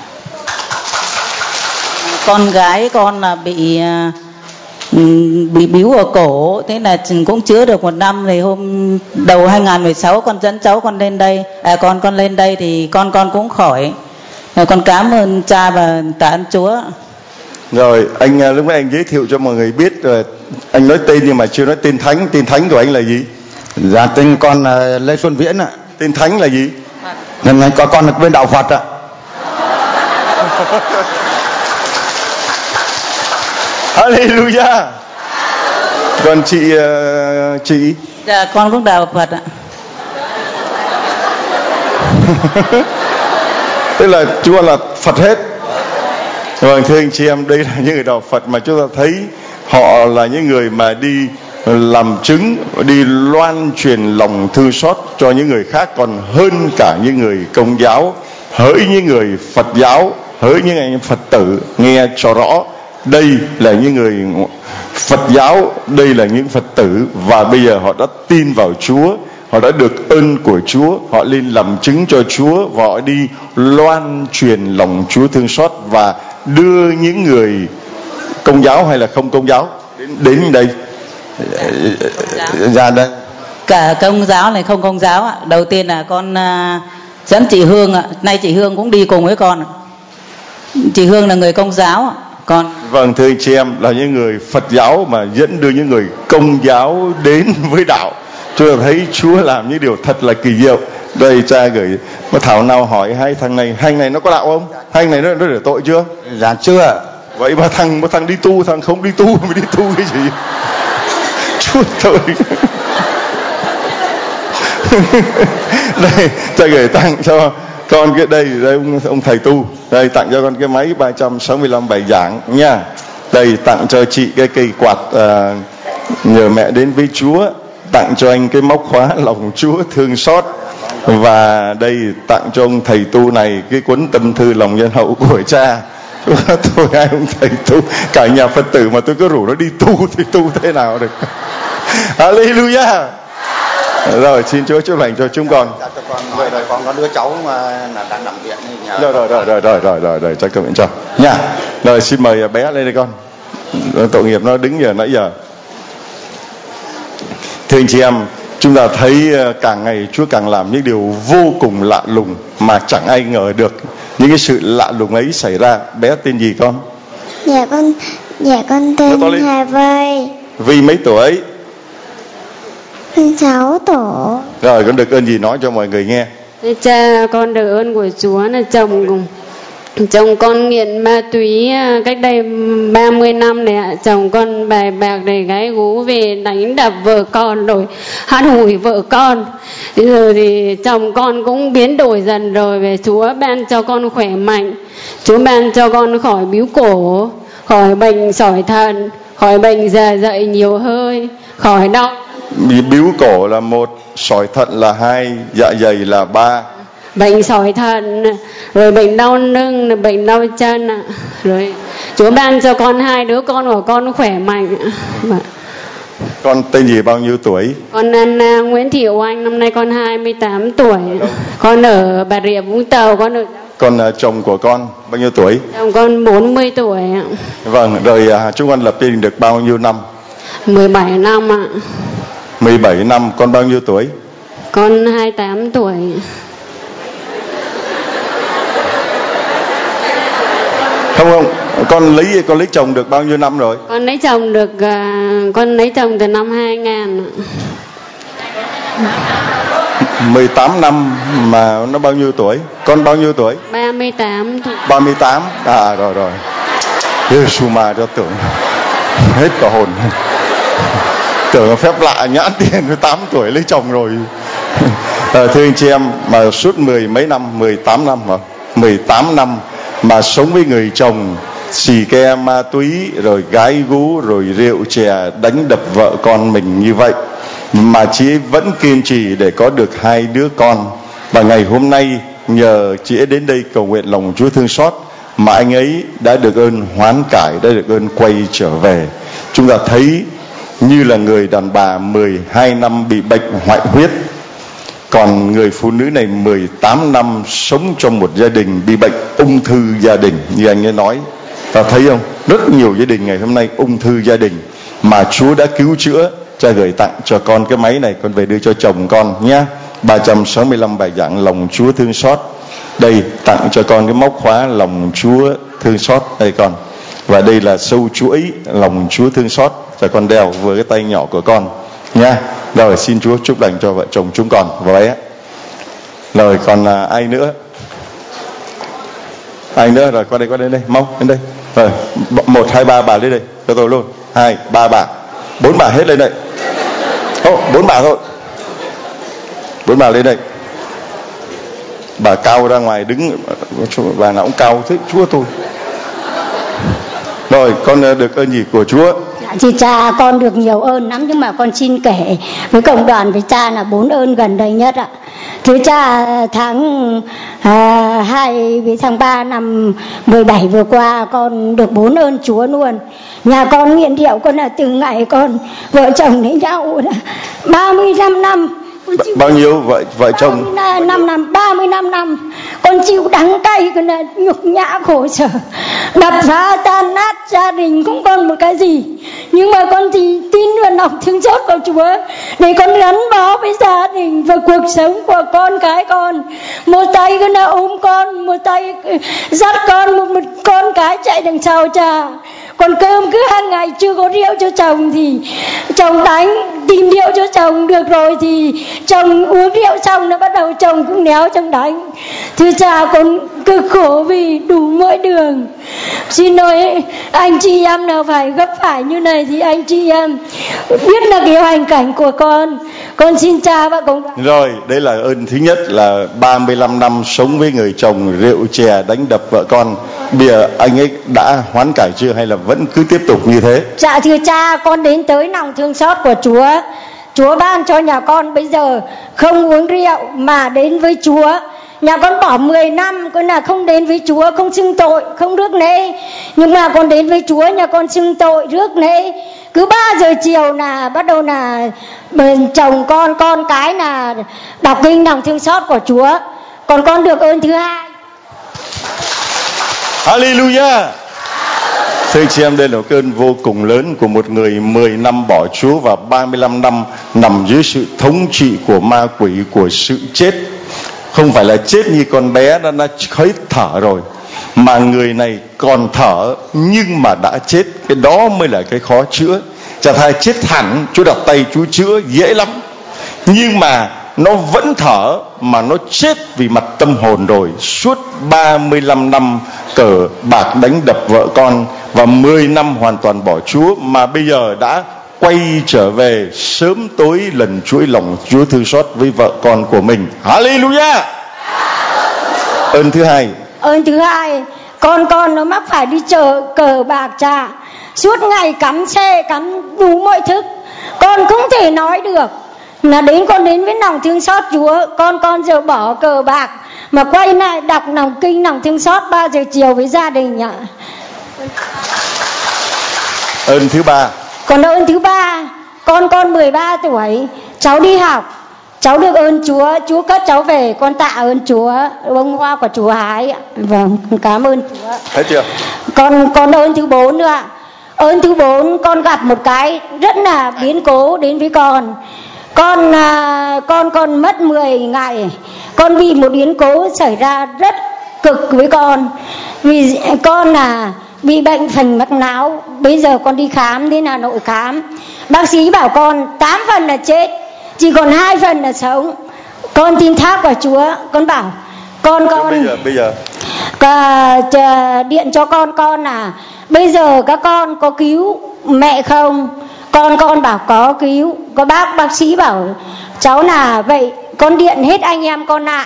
Con gái con là bị bị bíu ở cổ, thế là cũng chữa được một năm. Thì hôm đầu hai không một sáu con dẫn cháu con lên đây, à con con lên đây thì con con cũng khỏi. Con cảm ơn cha và tạ ơn Chúa. Rồi anh lúc nãy anh giới thiệu cho mọi người biết rồi, anh nói tên nhưng mà chưa nói tên thánh. Tên thánh của anh là gì? Dạ tên con là Lê Xuân Viễn ạ. Tên thánh là gì? Lần này có con là bên đạo Phật ạ. Hallelujah. Còn chị uh, chị? Dạ con cũng đạo Phật ạ. Tức là Chúa là Phật hết. Vâng, thưa anh chị em, đây là những người đạo Phật mà chúng ta thấy họ là những người mà đi làm chứng, đi loan truyền lòng thương xót cho những người khác còn hơn cả những người Công giáo. Hỡi những người Phật giáo, hỡi những anh Phật tử, nghe cho rõ, đây là những người Phật giáo, đây là những Phật tử, và bây giờ họ đã tin vào Chúa, họ đã được ơn của Chúa, họ lên làm chứng cho Chúa, và họ đi loan truyền lòng Chúa thương xót và đưa những người Công giáo hay là không Công giáo đến, đến đây. Ra đây. Cả Công giáo này không Công giáo ạ. Đầu tiên là con uh, dẫn chị Hương ạ. Nay chị Hương cũng đi cùng với con. Chị Hương là người Công giáo ạ. Con. Vâng, thưa anh chị em, là những người Phật giáo mà dẫn đưa những người Công giáo đến với đạo. Chúng ta thấy Chúa làm những điều thật là kỳ diệu. Đây cha gửi mà Thảo nào hỏi hai thằng này, hai thằng này nó có đạo không? Hai thằng này nó, nó rửa tội chưa? Dạ chưa. Vậy mà thằng mà thằng đi tu, thằng không đi tu mới đi tu cái gì? Chúa tôi. Đây cha gửi tặng cho con cái đây, đây ông, ông thầy tu, đây tặng cho con cái máy ba trăm sáu mươi lăm bài giảng nha. Đây tặng cho chị cái cây quạt uh, nhờ mẹ đến với Chúa. Tặng cho anh cái móc khóa lòng Chúa thương xót. Và đây tặng cho ông thầy tu này cái cuốn tâm thư lòng nhân hậu của cha. Thôi hai ông thầy tu, cả nhà Phật tử mà tôi cứ rủ nó đi tu thì tu thế nào được. Hallelujah. Rồi xin Chúa chúc lành cho chúng con. Rồi rồi con có đứa cháu mà là đang nằm viện. Rồi rồi rồi rồi rồi rồi rồi rồi cho các bạn cho nha. Rồi xin mời bé lên đây con. Tội nghiệp nó đứng giờ nãy giờ. Thưa anh chị em, chúng ta thấy càng ngày Chúa càng làm những điều vô cùng lạ lùng mà chẳng ai ngờ được những cái sự lạ lùng ấy xảy ra. Bé tên gì con? Dạ con, dạ con tên Hà Vây. Vi mấy tuổi? Sáu tuổi. Rồi con được ơn gì nói cho mọi người nghe. Cha, con được ơn của Chúa là chồng cùng chồng con nghiện ma túy cách đây ba mươi năm này ạ. Chồng con bài bạc để gái gú về đánh đập vợ con rồi hãn hủi vợ con. Bây giờ thì chồng con cũng biến đổi dần rồi. Về Chúa ban cho con khỏe mạnh, Chúa ban cho con khỏi bíu cổ, khỏi bệnh sỏi thận, khỏi bệnh dạ dày nhiều hơi, khỏi đau. Bíu cổ là một, sỏi thận là hai, dạ dày là ba. Bệnh sỏi thận, rồi bệnh đau lưng, bệnh đau chân, rồi Chúa ban cho con hai đứa con của con khỏe mạnh. Con tên gì, bao nhiêu tuổi? Con Anna Nguyễn Thị Oanh, năm nay con hai mươi tám tuổi. Con ở Bà Rịa Vũng Tàu, con ở Còn uh, chồng của con bao nhiêu tuổi? Chồng con bốn mươi tuổi ạ. Vâng, rồi uh, chúng con lập gia đình được bao nhiêu năm? mười bảy năm ạ. mười bảy năm. Con bao nhiêu tuổi? Con hai mươi tám tuổi. Không không, con lấy con lấy chồng được bao nhiêu năm rồi? Con lấy chồng được uh, con lấy chồng từ năm hai nghìn. mười tám năm mà nó bao nhiêu tuổi? Con bao nhiêu tuổi? ba mươi tám tuổi. ba mươi tám. À rồi rồi. Giê-xu ma cho tưởng hết cả hồn. Tưởng phép lạ nhãn tiền với tám tuổi lấy chồng rồi. À, thưa anh chị em, mà suốt mười mấy năm, mười tám năm hả? mười tám năm mà sống với người chồng xì ke ma túy, rồi gái gú, rồi rượu chè, đánh đập vợ con mình như vậy, mà chị ấy vẫn kiên trì để có được hai đứa con. Và ngày hôm nay nhờ chị ấy đến đây cầu nguyện lòng Chúa thương xót mà anh ấy đã được ơn hoán cải, đã được ơn quay trở về. Chúng ta thấy như là người đàn bà mười hai năm bị bệnh hoại huyết, còn người phụ nữ này mười tám năm sống trong một gia đình bị bệnh ung thư gia đình như anh ấy nói. Ta thấy không? Rất nhiều gia đình ngày hôm nay ung thư gia đình mà Chúa đã cứu chữa. Cha gửi tặng cho con cái máy này, con về đưa cho chồng con nhé. ba trăm sáu mươi lăm bài giảng lòng Chúa thương xót. Đây, tặng cho con cái móc khóa lòng Chúa thương xót đây con. Và đây là sâu chuỗi lòng Chúa thương xót, cho con đeo vừa cái tay nhỏ của con nha. Rồi xin Chúa chúc lành cho vợ chồng chúng con và bé. Rồi còn à, ai nữa? Ai nữa? Rồi qua đây, qua đây đây, mau đến đây. Rồi một hai ba bà lên đây cho tôi luôn. Hai ba bà, bốn bà hết lên đây. Ô, bốn bà thôi. Bốn bà lên đây. Bà cao ra ngoài đứng, bà nào cũng cao thế Chúa tôi. Rồi con được ơn gì của Chúa? Dạ, thì cha con được nhiều ơn lắm, nhưng mà con xin kể với cộng đoàn với cha là bốn ơn gần đây nhất ạ. Thưa cha, tháng à, hai với tháng ba năm mười bảy vừa qua con được bốn ơn Chúa luôn. Nhà con nghiện rượu, con là từ ngày con vợ chồng lấy nhau là ba mươi lăm năm. B- bao nhiêu vợ vợ chồng? năm năm, ba mươi lăm năm. Con chịu đắng cay, con là nhục nhã khổ sở, đập phá tan nát gia đình không còn một cái gì. Nhưng mà con thì tin vào lòng thương xót của Chúa để con gắn bó với gia đình và cuộc sống của con cái con. Một tay con là ôm con, một tay dắt con, một, một con cái chạy đằng sau cha. Còn cơm cứ hàng ngày chưa có rượu cho chồng thì chồng đánh, tìm rượu cho chồng được rồi thì chồng uống rượu xong nó bắt đầu chồng cũng néo chồng đánh. Thưa cha, con cực khổ vì đủ mọi đường. Xin nói anh chị em nào phải gấp phải như này thì anh chị em biết là cái hoàn cảnh của con. Con xin cha và con. Rồi, đây là ơn thứ nhất là ba mươi lăm năm sống với người chồng rượu chè đánh đập vợ con. Bây giờ anh ấy đã hoán cải chưa hay là vẫn cứ tiếp tục như thế? Dạ thưa cha, con đến tới lòng thương xót của Chúa. Chúa ban cho nhà con bây giờ không uống rượu mà đến với Chúa. Nhà con bỏ mười năm, con là không đến với Chúa, không xưng tội, không rước lễ. Nhưng mà con đến với Chúa, nhà con xưng tội, rước lễ. Cứ ba giờ chiều là bắt đầu là chồng con, con cái là đọc kinh lòng thương xót của Chúa. Còn con được ơn thứ hai. Hallelujah. Thưa chị em, đây là một cơn vô cùng lớn của một người mười năm bỏ Chúa và ba mươi lăm năm nằm dưới sự thống trị của ma quỷ, của sự chết. Không phải là chết như con bé đã, đã hết thở rồi, mà người này còn thở nhưng mà đã chết. Cái đó mới là cái khó chữa. Chả thay chết hẳn, Chúa đặt tay Chúa chữa dễ lắm. Nhưng mà nó vẫn thở mà nó chết vì mặt tâm hồn rồi. Suốt ba mươi lăm năm cờ bạc đánh đập vợ con và mười năm hoàn toàn bỏ Chúa, mà bây giờ đã quay trở về sớm tối lần chuỗi lòng Chúa thương xót với vợ con của mình. Hallelujah. Ơn thứ hai. Ơn thứ hai, con con nó mắc phải đi chợ cờ bạc cha. Suốt ngày cắm xe, cắm đủ mọi thức. Con không thể nói được. Là đến con đến với lòng thương xót Chúa. Con con giờ bỏ cờ bạc mà quay lại đọc lòng kinh lòng thương xót ba giờ chiều với gia đình ạ. Ơn thứ ba. Còn ơn thứ ba, con con mười ba tuổi, cháu đi học. cháu được ơn Chúa, Chúa cất cháu về, con tạ ơn Chúa, bông hoa của Chúa hái ạ. Vâng, cảm ơn Chúa. Thấy chưa? Con con ơn thứ bốn nữa ạ. Ơn thứ bốn, con gặp một cái rất là biến cố đến với con. Con à, con con mất mười ngày, con bị một biến cố xảy ra rất cực với con. Vì con là bị bệnh phình mạch não, bây giờ con đi khám đến Hà Nội khám, bác sĩ bảo con tám phần là chết, chỉ còn hai phần là sống. Con tin thác vào Chúa, con bảo con con bây giờ bây giờ cả, điện cho con con là bây giờ các con có cứu mẹ không? Con con bảo có cứu. Có bác bác sĩ bảo cháu là vậy con điện hết anh em con lại.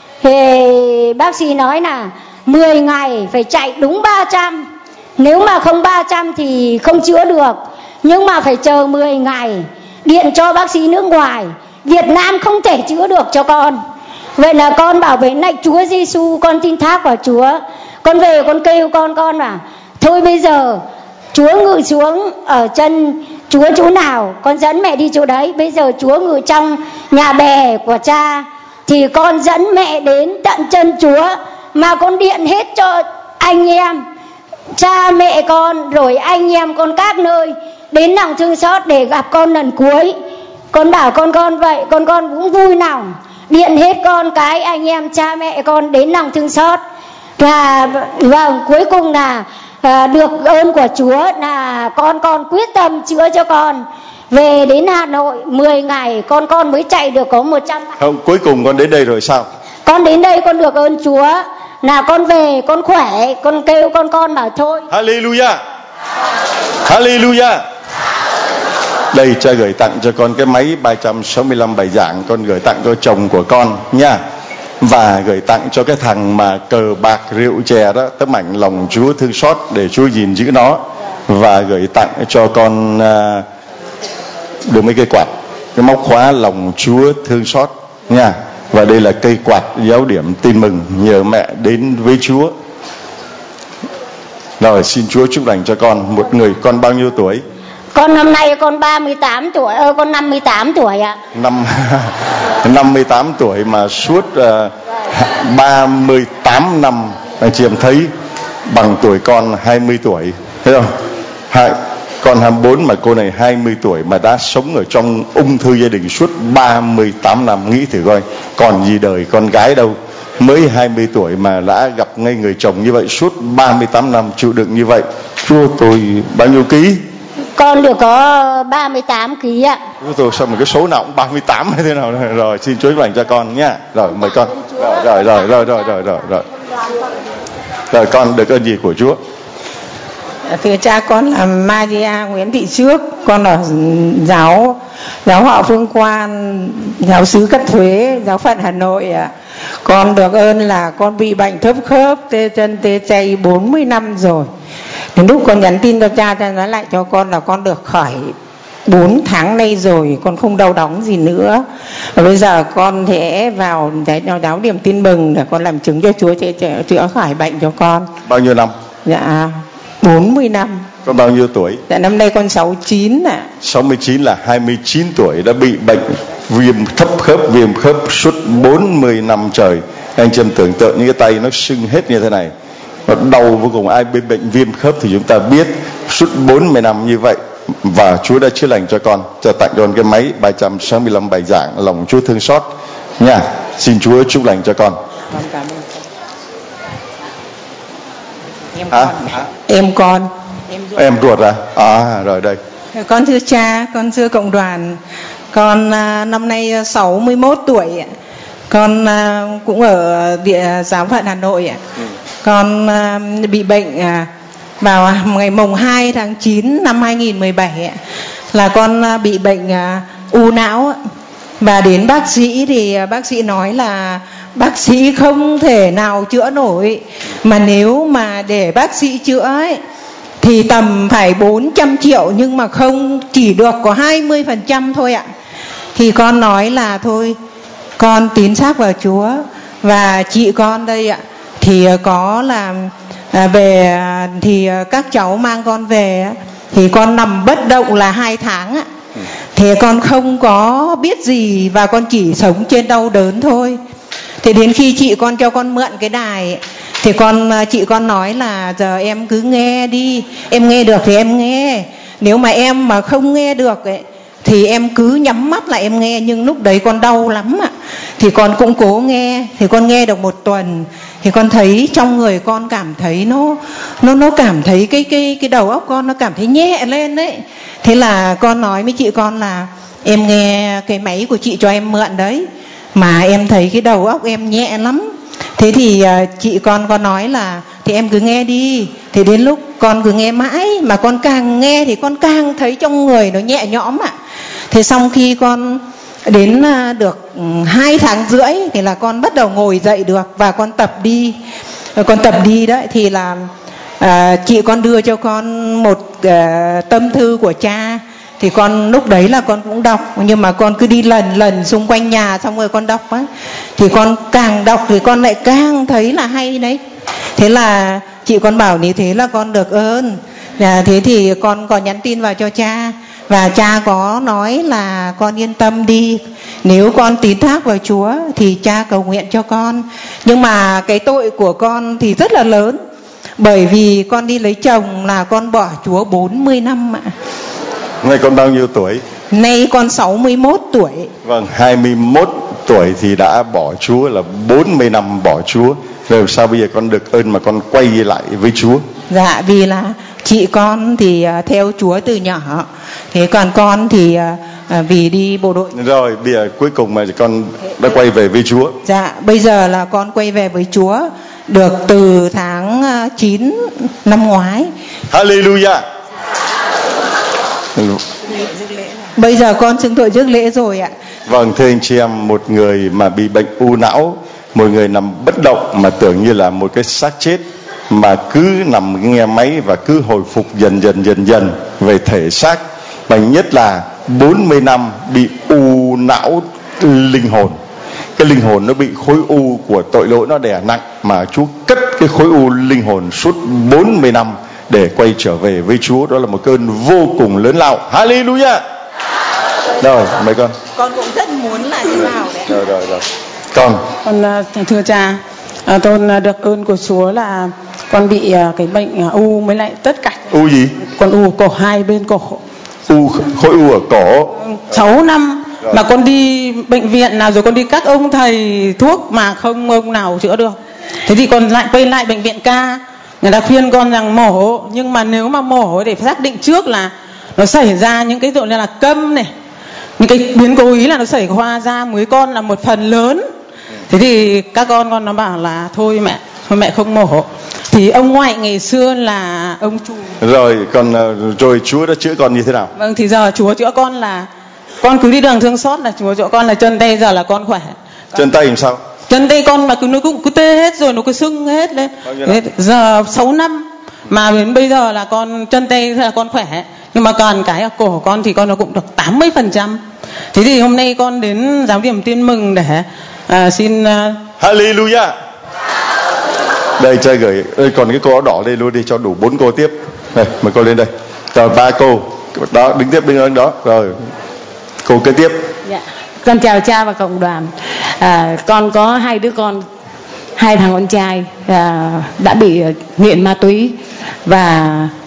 Thì bác sĩ nói là mười ngày phải chạy đúng ba trăm. Nếu mà không ba trăm thì không chữa được, nhưng mà phải chờ mười ngày. Điện cho bác sĩ nước ngoài, Việt Nam không thể chữa được cho con. Vậy là con bảo với lạy Chúa Giêsu, con tin thác vào Chúa. Con về con kêu con con bảo thôi bây giờ Chúa ngự xuống ở chân Chúa chỗ nào con dẫn mẹ đi chỗ đấy. Bây giờ Chúa ngự trong nhà bè của cha thì con dẫn mẹ đến tận chân Chúa, mà con điện hết cho anh em, cha mẹ con rồi anh em con các nơi đến lòng thương xót để gặp con lần cuối. Con bảo con con vậy, con con cũng vui lòng điện hết con cái anh em cha mẹ con đến lòng thương xót. Và vâng, cuối cùng là à, được ơn của Chúa là con con quyết tâm chữa cho con. Về đến Hà Nội mười ngày con con mới chạy được có một trăm. Không, cuối cùng con đến đây rồi sao? Con đến đây con được ơn Chúa là con về con khỏe, con kêu con con bảo thôi. Hallelujah, Hallelujah. Đây cha gửi tặng cho con cái máy ba trăm sáu mươi lăm bài giảng, con gửi tặng cho chồng của con nha. Và gửi tặng cho cái thằng mà cờ bạc rượu chè đó, tấm ảnh lòng Chúa thương xót để Chúa gìn giữ nó. Và gửi tặng cho con uh, được mấy cây quạt, cái móc khóa lòng Chúa thương xót nha. Và đây là cây quạt giáo điểm tin mừng nhờ mẹ đến với Chúa. Rồi xin Chúa chúc lành cho con. Một người, con bao nhiêu tuổi? Con năm nay con ba mươi tám tuổi, ơ con năm mươi tám tuổi ạ. Năm năm mươi tám tuổi mà suốt uh, ba mươi tám năm anh chị em thấy bằng tuổi con hai mươi tuổi, thấy không? Hai, con hai mươi bốn mà cô này hai mươi tuổi mà đã sống ở trong ung thư gia đình suốt ba mươi tám năm, nghĩ thử coi, còn gì đời con gái đâu. Mới hai mươi tuổi mà đã gặp ngay người chồng như vậy, suốt ba mươi tám năm chịu đựng như vậy. Chúa tôi bao nhiêu ký? Con được có ba mươi tám ký ạ. Tôi sao mà cái số nào cũng ba mươi tám hay thế nào này. Rồi xin Chúa lành cho con nhá. Rồi mời con. Rồi rồi rồi rồi rồi rồi rồi. Rồi con được ơn gì của Chúa? Thưa cha, con là Maria Nguyễn Thị Trước, con ở giáo giáo họ Phương Quan, giáo xứ Cát Thuế, giáo phận Hà Nội ạ. Con được ơn là con bị bệnh thấp khớp, tê chân tê chay bốn mươi năm rồi. Đến lúc con nhắn tin cho cha, cha nói lại cho con là con được khỏi bốn tháng nay rồi, con không đau đớn gì nữa. Và bây giờ con sẽ vào cái giáo điểm tin mừng để con làm chứng cho Chúa chữa khỏi bệnh cho con. Bao nhiêu năm? Dạ bốn mươi năm. Con bao nhiêu tuổi? Dạ năm nay con sáu mươi chín ạ. À. sáu mươi chín là hai mươi chín tuổi đã bị bệnh viêm thấp khớp, viêm khớp suốt bốn mươi năm trời. Anh chị tưởng tượng những cái tay nó sưng hết như thế này, nó đau vô cùng. Ai bị bệnh viêm khớp thì chúng ta biết suốt bốn mươi năm như vậy. Và Chúa đã chữa lành cho con, cho tặng cho con cái máy ba trăm sáu mươi lăm bài giảng lòng Chúa thương xót nha. Xin Chúa chúc lành cho con. Cảm ơn. Em Hả? con. Em con. Em, em ruột à? À rồi đây. Con thưa cha, con thưa cộng đoàn, con à, năm nay sáu mươi mốt tuổi, con à, cũng ở địa giáo phận Hà Nội. Ừ. Con à, bị bệnh à, vào ngày mùng hai tháng chín năm hai nghìn mười bảy là con à, bị bệnh à, u não. Và đến bác sĩ thì bác sĩ nói là bác sĩ không thể nào chữa nổi, mà nếu mà để bác sĩ chữa ấy thì tầm phải bốn trăm triệu, nhưng mà không, chỉ được có hai mươi phần trăm thôi ạ. Thì con nói là thôi con tín xác vào Chúa. Và chị con đây ạ thì có là à, về thì các cháu mang con về thì con nằm bất động là hai tháng ạ. Thì con không có biết gì và con chỉ sống trên đau đớn thôi. Thì đến khi chị con cho con mượn cái đài, thì con chị con nói là giờ em cứ nghe đi, em nghe được thì em nghe, nếu mà em mà không nghe được ấy, thì em cứ nhắm mắt là em nghe. Nhưng lúc đấy con đau lắm ạ, thì con cũng cố nghe. Thì con nghe được một tuần, thì con thấy trong người con cảm thấy nó nó nó cảm thấy cái cái cái đầu óc con nó cảm thấy nhẹ lên đấy. Thế là con nói với chị con là em nghe cái máy của chị cho em mượn đấy, mà em thấy cái đầu óc em nhẹ lắm. Thế thì uh, chị con có nói là thì em cứ nghe đi. Thì đến lúc con cứ nghe mãi, mà con càng nghe thì con càng thấy trong người nó nhẹ nhõm ạ. Thế xong khi con đến uh, được hai tháng rưỡi thì là con bắt đầu ngồi dậy được và con tập đi. Con tập đi đấy thì là uh, chị con đưa cho con một uh, tâm thư của cha. Thì con lúc đấy là con cũng đọc, nhưng mà con cứ đi lần lần xung quanh nhà xong rồi con đọc á. Thì con càng đọc thì con lại càng thấy là hay đấy. Thế là chị con bảo như thế là con được ơn. À, thế thì con còn nhắn tin vào cho cha, và cha có nói là con yên tâm đi, nếu con tín thác vào Chúa thì cha cầu nguyện cho con. Nhưng mà cái tội của con thì rất là lớn, bởi vì con đi lấy chồng là con bỏ Chúa bốn mươi năm ạ. Nay con bao nhiêu tuổi? Nay con sáu mươi mốt tuổi. Vâng, hai mươi mốt tuổi thì đã bỏ Chúa, là bốn mươi năm bỏ Chúa. Rồi sao bây giờ con được ơn mà con quay lại với Chúa? Dạ, vì là chị con thì theo Chúa từ nhỏ, thế còn con thì vì đi bộ đội. Rồi bây giờ cuối cùng mà con đã quay về với Chúa. Dạ, bây giờ là con quay về với Chúa được từ tháng chín năm ngoái. Hallelujah. Bây giờ con xưng tội rước lễ rồi ạ. Vâng, thưa anh chị em, một người mà bị bệnh u não, một người nằm bất động mà tưởng như là một cái xác chết, mà cứ nằm nghe máy và cứ hồi phục dần dần dần dần về thể xác, và nhất là bốn mươi năm bị u não linh hồn. Cái linh hồn nó bị khối u của tội lỗi nó đè nặng, mà Chúa cất cái khối u linh hồn suốt bốn mươi năm để quay trở về với Chúa. Đó là một cơn vô cùng lớn lao. Hallelujah. Rồi, mấy con. Con cũng rất muốn là như nào đấy. Rồi, rồi, rồi. Con. Con thưa cha, con được ơn của Chúa là con bị cái bệnh u với lại tất cả. U gì? Con u cổ hai bên cổ. U khối u ở cổ. sáu năm rồi. Mà con đi bệnh viện nào rồi con đi các ông thầy thuốc mà không ông nào chữa được. Thế thì con lại quay lại bệnh viện ca. Người ta khuyên con rằng mổ, nhưng mà nếu mà mổ để xác định trước là nó xảy ra những cái tội như là câm này, những cái biến cố ý là nó xảy qua ra với con là một phần lớn. Thế thì các con con nó bảo là thôi mẹ, thôi mẹ không mổ. Thì ông ngoại ngày xưa là ông chủ. Rồi còn rồi Chúa đã chữa con như thế nào? Vâng, thì giờ Chúa chữa con là con cứ đi đường thương xót là Chúa chữa con là chân tay, giờ là con khỏe. Chân tay làm sao? Chân tay con mà cứ nó cũng cứ tê hết rồi, nó cứ sưng hết lên. Thế, giờ sáu năm mà đến bây giờ là con chân tay là con khỏe, nhưng mà còn cái ở cổ con thì con nó cũng được tám mươi phần trăm. Thế thì hôm nay con đến Giáo điểm Tin Mừng để uh, xin uh... Hallelujah. Đây trai gửi, ơi còn cái cô áo đỏ đây luôn đi, cho đủ bốn cô tiếp. Đây, mời cô lên đây. Rồi ba cô đó, đứng tiếp đứng đó. Rồi cô kế tiếp. Dạ. Con chào cha và cộng đoàn. À, con có hai đứa con, hai thằng con trai à, đã bị nghiện ma túy và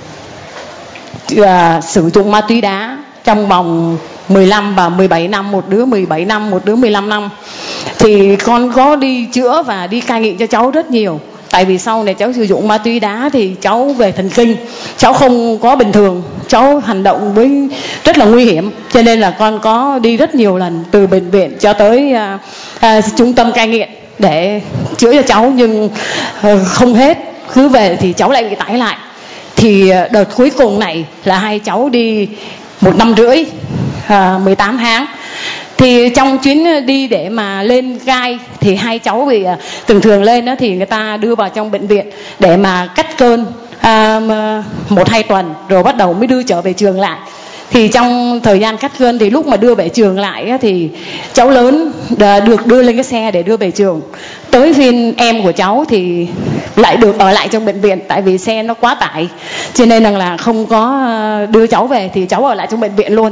à, sử dụng ma túy đá trong vòng mười lăm và mười bảy năm, một đứa mười bảy năm, một đứa mười lăm năm. Thì con có đi chữa và đi cai nghiện cho cháu rất nhiều. Tại vì sau này cháu sử dụng ma túy đá thì cháu về thần kinh, cháu không có bình thường, cháu hành động với rất là nguy hiểm. Cho nên là con có đi rất nhiều lần từ bệnh viện cho tới à, à, trung tâm cai nghiện để chữa cho cháu, nhưng à, không hết. Cứ về thì cháu lại bị tái lại. Thì đợt cuối cùng này là hai cháu đi một năm rưỡi, à, mười tám tháng. Thì trong chuyến đi để mà lên gai thì hai cháu bị thường thường lên đó, thì người ta đưa vào trong bệnh viện để mà cắt cơn à, một hai tuần rồi bắt đầu mới đưa trở về trường lại. Thì trong thời gian cắt cơn thì lúc mà đưa về trường lại á, thì cháu lớn được đưa lên cái xe để đưa về trường. Tới phiên em của cháu thì lại được ở lại trong bệnh viện, tại vì xe nó quá tải cho nên rằng là không có đưa cháu về, thì cháu ở lại trong bệnh viện luôn.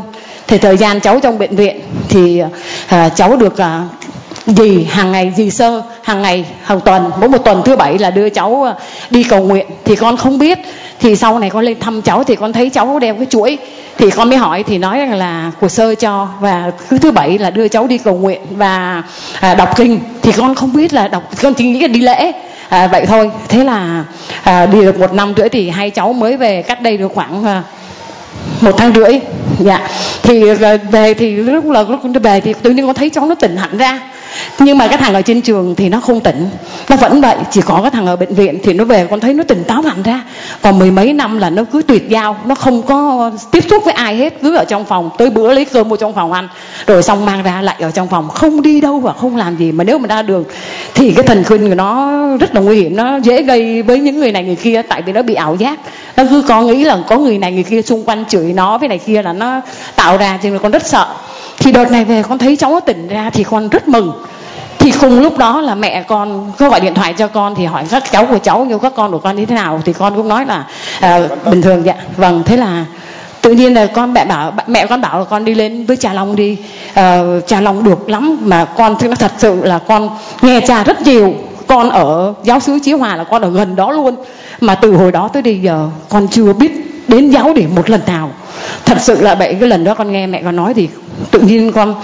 Thì thời gian cháu trong bệnh viện thì à, cháu được à, dì hàng ngày, dì Sơ hàng ngày, hàng tuần, mỗi một tuần thứ bảy là đưa cháu à, đi cầu nguyện. Thì con không biết, thì sau này con lên thăm cháu thì con thấy cháu đeo cái chuỗi, thì con mới hỏi thì nói rằng là của Sơ cho, và cứ thứ bảy là đưa cháu đi cầu nguyện và à, đọc kinh. Thì con không biết là đọc, con chỉ nghĩ là đi lễ à, vậy thôi. Thế là à, đi được một năm rưỡi thì hai cháu mới về, cách đây được khoảng à, một tháng rưỡi. Dạ. Thì về thì lúc là lúc con về thì tự nhiên con thấy cháu nó tỉnh hẳn ra. Nhưng mà cái thằng ở trên trường thì nó không tỉnh, nó vẫn vậy. Chỉ có cái thằng ở bệnh viện thì nó về con thấy nó tỉnh táo hẳn ra. Còn mười mấy năm là nó cứ tuyệt giao, nó không có tiếp xúc với ai hết, cứ ở trong phòng, tới bữa lấy cơm vô trong phòng ăn, rồi xong mang ra lại ở trong phòng, không đi đâu và không làm gì. Mà nếu mà ra đường thì cái thần kinh của nó rất là nguy hiểm, nó dễ gây với những người này người kia, tại vì nó bị ảo giác. Nó cứ có nghĩ là có người này người kia xung quanh chửi nó với này kia là nó tạo ra, cho nên con rất sợ. Thì đợt này về con thấy cháu nó tỉnh ra thì con rất mừng. Thì cùng lúc đó là mẹ con có gọi điện thoại cho con thì hỏi các cháu của cháu như các con của con như thế nào, thì con cũng nói là à, bình thường. Dạ vâng. Thế là tự nhiên là con mẹ bảo mẹ con bảo là con đi lên với cha Long đi. à, cha Long được lắm, mà con thì nó thật sự là con nghe cha rất nhiều. Con ở giáo xứ Chí Hòa là con ở gần đó luôn, mà từ hồi đó tới bây giờ con chưa biết đến giáo điểm một lần nào. Thật sự là vậy. Cái lần đó con nghe mẹ con nói thì tự nhiên con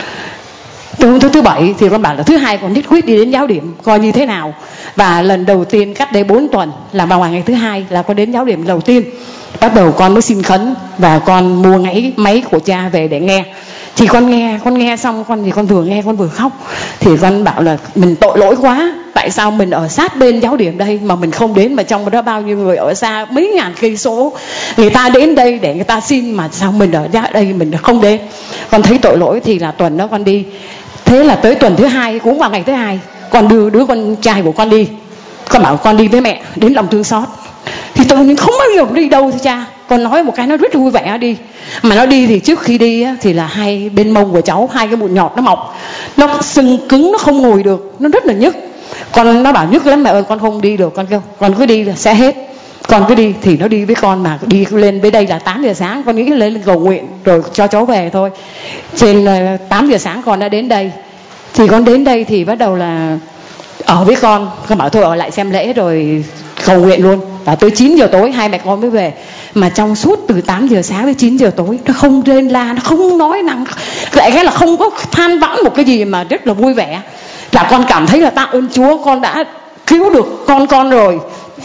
từ hôm thứ thứ bảy thì con bảo là thứ hai con nhất quyết đi đến giáo điểm coi như thế nào. Và lần đầu tiên cách đây bốn tuần là vào ngày thứ hai là con đến giáo điểm đầu tiên. Bắt đầu con mới xin khấn và con mua ngay máy của cha về để nghe. Thì con nghe, con nghe xong con thì con vừa nghe con vừa khóc. Thì con bảo là mình tội lỗi quá, tại sao mình ở sát bên giáo điểm đây mà mình không đến, mà trong đó bao nhiêu người ở xa mấy ngàn cây số người ta đến đây để người ta xin, mà sao mình ở đây mình không đến. Con thấy tội lỗi thì là tuần đó con đi. Thế là tới tuần thứ hai, cũng vào ngày thứ hai, con đưa đứa con trai của con đi. Con bảo con đi với mẹ đến lòng thương xót. Thì tự nhiên không bao giờ đi đâu thưa cha. Con nói một cái nó rất vui vẻ đi. Mà nó đi thì trước khi đi thì là hai bên mông của cháu hai cái mụn nhọt nó mọc, nó sưng cứng, nó không ngồi được, nó rất là nhức. Con nó bảo nhức lắm mẹ ơi, con không đi được. Con kêu con cứ đi là sẽ hết. Con cứ đi thì nó đi với con, mà đi lên với đây là tám giờ sáng. Con nghĩ lên cầu nguyện rồi cho cháu về thôi. Trên tám giờ sáng con đã đến đây. Thì con đến đây thì bắt đầu là ở với con. Con bảo thôi ở lại xem lễ rồi cầu nguyện luôn. Và tới chín giờ tối hai mẹ con mới về. Mà trong suốt từ tám giờ sáng đến chín giờ tối nó không rên la, nó không nói năng, lại cái là không có than vãn một cái gì, mà rất là vui vẻ. Là con cảm thấy là tạ ơn Chúa, con đã cứu được con con rồi.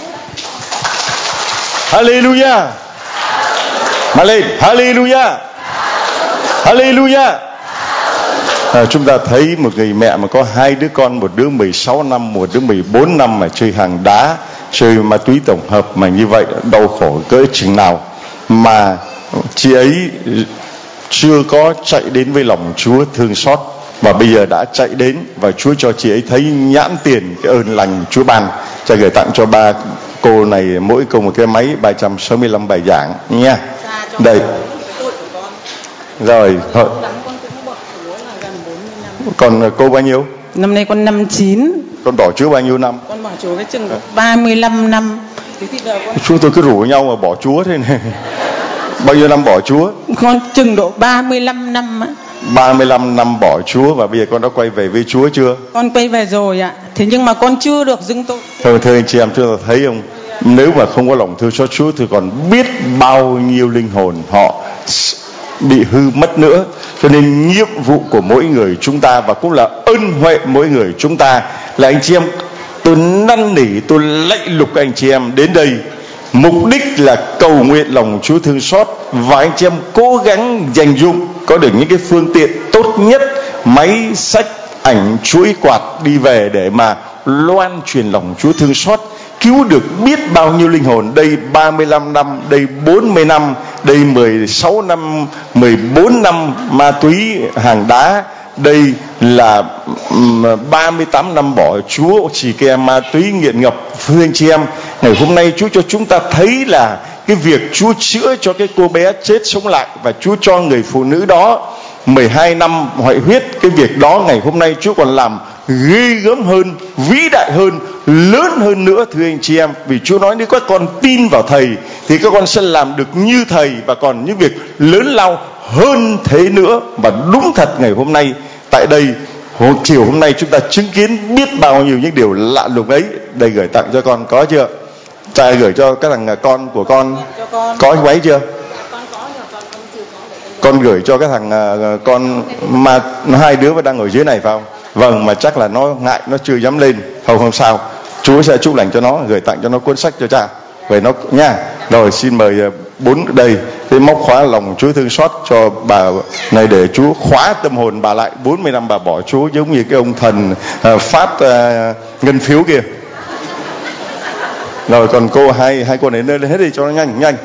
Hallelujah. Mà lên Hallelujah. Hallelujah. À, chúng ta thấy một người mẹ mà có hai đứa con, một đứa mười sáu năm, một đứa mười bốn năm mà chơi hàng đá, chơi ma túy tổng hợp mà như vậy đau khổ cỡ chừng nào, mà chị ấy chưa có chạy đến với lòng Chúa thương xót, và bây giờ đã chạy đến và Chúa cho chị ấy thấy nhãn tiền cái ơn lành Chúa ban. Cha gửi tặng cho ba cô này mỗi cô một cái máy ba trăm sáu mươi lăm bài giảng nha. Đây rồi, thôi. Còn cô bao nhiêu? Năm nay con năm chín. Con bỏ Chúa bao nhiêu năm? Con bỏ Chúa cái chừng ba mươi lăm năm. Chúng tôi cứ rủ nhau mà bỏ Chúa thế này. Bao nhiêu năm bỏ Chúa? Con chừng độ ba mươi lăm năm á. ba mươi lăm năm bỏ Chúa, và bây giờ con đã quay về với Chúa chưa? Con quay về rồi ạ. Thế nhưng mà con chưa được dưng tội. Thưa, thưa anh chị em, chúng ta thấy không? Nếu mà không có lòng thương xót Chúa thì còn biết bao nhiêu linh hồn họ bị hư mất nữa. Cho nên nhiệm vụ của mỗi người chúng ta, và cũng là ân huệ mỗi người chúng ta, là anh chị em, tôi năn nỉ, tôi lạy lục anh chị em đến đây, mục đích là cầu nguyện lòng Chúa thương xót, và anh chị em cố gắng dành dụng có được những cái phương tiện tốt nhất, máy, sách, ảnh, chuỗi quạt đi về để mà loan truyền lòng Chúa thương xót, cứu được biết bao nhiêu linh hồn. Đây ba mươi lăm năm, đây bốn mươi năm, đây mười sáu năm, mười bốn năm ma túy hàng đá, đây là ba mươi tám năm bỏ Chúa, chỉ kè ma túy nghiện ngập. Thưa anh chị em, ngày hôm nay Chúa cho chúng ta thấy là cái việc Chúa chữa cho cái cô bé chết sống lại, và Chúa cho người phụ nữ đó mười hai năm hoại huyết, cái việc đó ngày hôm nay Chúa còn làm ghê gớm hơn, vĩ đại hơn, lớn hơn nữa thưa anh chị em. Vì Chúa nói nếu các con tin vào Thầy thì các con sẽ làm được như Thầy và còn những việc lớn lao hơn thế nữa. Và đúng thật ngày hôm nay tại đây, chiều hôm nay chúng ta chứng kiến biết bao nhiêu những điều lạ lùng ấy. Đây gửi tặng cho con có chưa? Cha gửi cho các thằng con của con có cái váy chưa? Con gửi cho cái thằng con mà hai đứa đang ở dưới này phải không? Vâng, mà chắc là nó ngại, nó chưa dám lên. Không không sao, Chúa sẽ chúc lành cho nó, gửi tặng cho nó cuốn sách cho cha về nó nha. Rồi xin mời bốn đây cái móc khóa lòng Chúa thương xót cho bà này để Chúa khóa tâm hồn bà lại. Bốn mươi năm bà bỏ Chúa giống như cái ông thần uh, phát uh, ngân phiếu kia. Rồi còn cô hai hai cô này lên hết đi cho nó nhanh nhanh.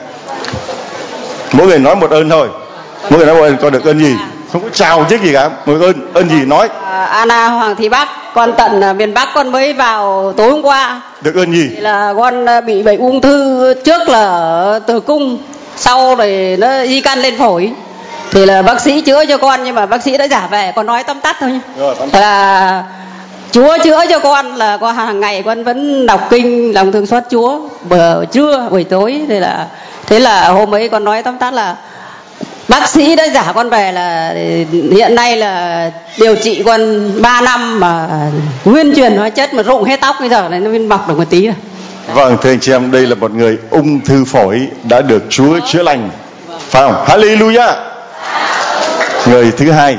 Mỗi người nói một ơn thôi. Mỗi người nói một ơn, con được ơn gì? Không có chào chứ gì cả. Một ơn, ơn gì nói. À, Anna Hoàng Thị Bắc, con tận uh, miền Bắc, con mới vào tối hôm qua. Được ơn gì? Thì là con uh, bị bệnh ung thư, trước là ở tử cung, sau rồi nó di căn lên phổi. Thì là bác sĩ chữa cho con nhưng mà bác sĩ đã trả về, con nói tóm tắt thôi nhé. Rồi, tóm tắt. Là Chúa chữa cho con, là con hàng ngày con vẫn đọc kinh lòng thương xót Chúa bữa trưa buổi tối. Thì là thế là hôm ấy con nói tóm tắt là bác sĩ đã trả con về là hiện nay là điều trị con ba năm mà nguyên truyền hóa chất mà rụng hết tóc, bây giờ này nó mới mọc được một tí rồi. Vâng, thưa anh chị em, đây là một người ung thư phổi đã được Chúa chữa lành, phải không? Hallelujah. Người thứ hai,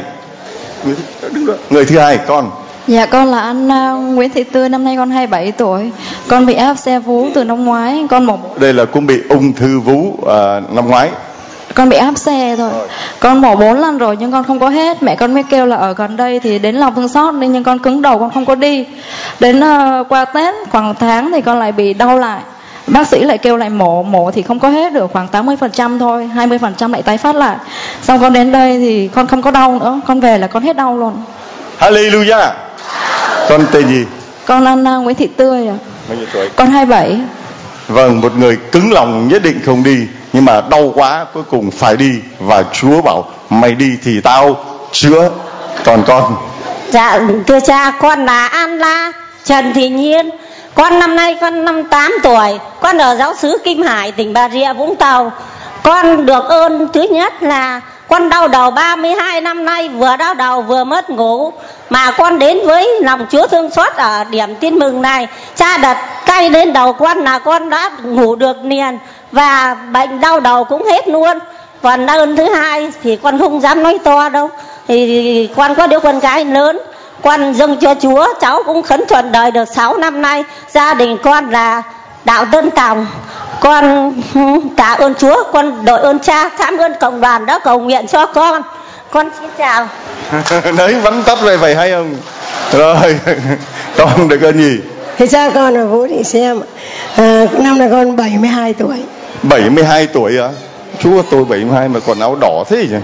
người thứ hai con. Dạ con là anh uh, Nguyễn Thị Tươi, năm nay con hai mươi bảy tuổi. Con bị áp xe vú từ năm ngoái. Con mổ. Đây là cũng bị ung thư vú uh, năm ngoái. Con bị áp xe thôi. rồi. Con mổ bốn lần rồi nhưng con không có hết. Mẹ con mới kêu là ở gần đây thì đến lòng thương xót đi, nhưng con cứng đầu con không có đi. Đến uh, qua Tết khoảng tháng thì con lại bị đau lại. Bác sĩ lại kêu lại mổ, mổ thì không có hết được, khoảng tám mươi phần trăm thôi, hai mươi phần trăm lại tái phát lại. Xong con đến đây thì con không có đau nữa, con về là con hết đau luôn. Hallelujah. Con tên gì? Con anh uh, Nguyễn Thị Tươi ạ. Bao nhiêu tuổi? Con hai mươi bảy. Vâng, một người cứng lòng nhất định không đi, nhưng mà đau quá cuối cùng phải đi. Và Chúa bảo mày đi thì tao chữa. Còn con? Dạ thưa cha, con là Anna Trần Thị Nhiên. Con năm nay con năm mươi tám tuổi. Con ở giáo xứ Kim Hải, tỉnh Bà Rịa Vũng Tàu. Con được ơn thứ nhất là con đau đầu ba mươi hai năm nay, vừa đau đầu vừa mất ngủ. Mà con đến với lòng Chúa thương xót ở điểm Tin Mừng này, cha đặt tay lên đầu con là con đã ngủ được liền, và bệnh đau đầu cũng hết luôn. Còn ơn thứ hai thì con không dám nói to đâu. Thì con có đứa con gái lớn, con dâng cho Chúa, cháu cũng khấn thuận đời được sáu năm nay. Gia đình con là đạo Tân Tòng. Con tạ ơn Chúa, con đội ơn cha, cảm ơn cộng đoàn đã cầu nguyện cho con. Con xin chào. Đấy, vắn tắt về vậy hay không? Rồi, con được ơn gì? Thì cha con là Vũ Thị Xem. À, năm nay con bảy mươi hai tuổi. bảy mươi hai tuổi à? Chúa, tôi bảy mươi hai mà còn áo đỏ thế nhỉ?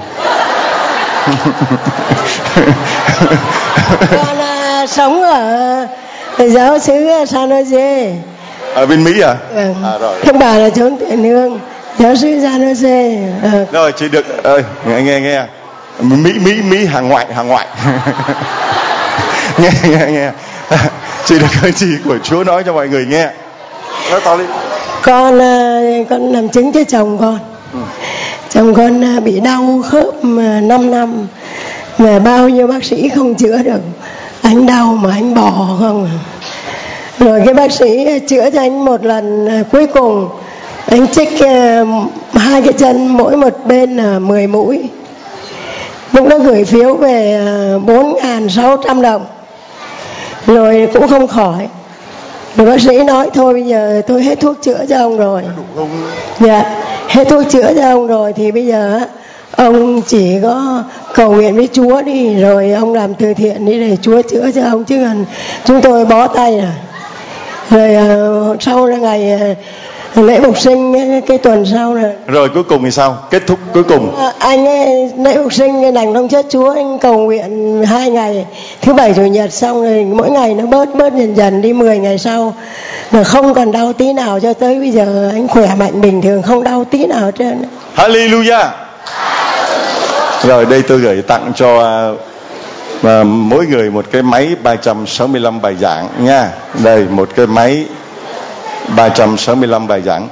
Con uh, sống ở, ở giáo xứ San Jose. Ở bên Mỹ à? Vâng. À rồi. Các bà là trốn tiền nương, giáo xứ San Jose. À. Rồi, chị được ơi, nghe nghe nghe. Mỹ Mỹ Mỹ hàng ngoại hàng ngoại. nghe nghe nghe. Chị được ơn gì của Chúa nói cho mọi người nghe. Nói to đi. Con uh, con làm chứng cho chồng con. Ừ. Chồng con uh, bị đau khớp năm năm mà bao nhiêu bác sĩ không chữa được. Anh đau mà anh bỏ không. Rồi cái bác sĩ chữa cho anh một lần, cuối cùng anh chích uh, hai cái chân mỗi một bên là uh, mười mũi. Lúc đó gửi phiếu về uh, bốn nghìn sáu trăm đồng. Rồi cũng không khỏi. Rồi bác sĩ nói thôi bây giờ tôi hết thuốc chữa cho ông rồi. Dạ, hết thuốc chữa cho ông rồi thì bây giờ ông chỉ có cầu nguyện với Chúa đi, rồi ông làm từ thiện đi để Chúa chữa cho ông, chứ còn chúng tôi bó tay rồi. Rồi uh, sau là ngày uh, lễ Phục Sinh cái, cái tuần sau này. Rồi cuối cùng thì sao? Kết thúc cuối cùng. Uh, anh ấy lễ Phục Sinh cái đành thông chất Chúa, anh cầu nguyện hai ngày, thứ bảy chủ nhật, xong rồi mỗi ngày nó bớt bớt dần dần đi, mười ngày sau là không còn đau tí nào, cho tới bây giờ anh khỏe mạnh bình thường, không đau tí nào hết trơn. Hallelujah. Rồi đây tôi gửi tặng cho và mỗi người một cái máy ba trăm sáu mươi lăm bài giảng nha. Đây một cái máy ba trăm sáu mươi lăm bài giảng.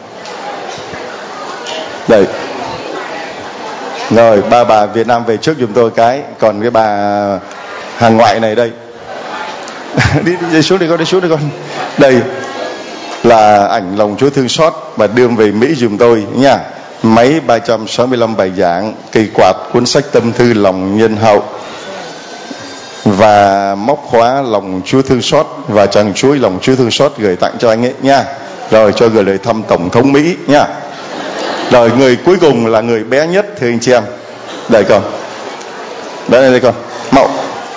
Đây. Rồi ba bà Việt Nam về trước giùm tôi cái, còn cái bà hàng ngoại này đây. đi, đi xuống đi con, đi xuống đi con. Đây là ảnh lòng Chúa thương xót và đưa về Mỹ giùm tôi nha. Máy ba trăm sáu mươi lăm bài giảng, cây quạt, cuốn sách tâm thư lòng nhân hậu và móc khóa lòng Chúa thương xót và tràng chuối lòng Chúa thương xót gửi tặng cho anh ấy nha. Rồi cho gửi lời thăm Tổng thống Mỹ nha. Rồi người cuối cùng là người bé nhất thưa anh chị em. Đây con. Đây đây con. Mậu.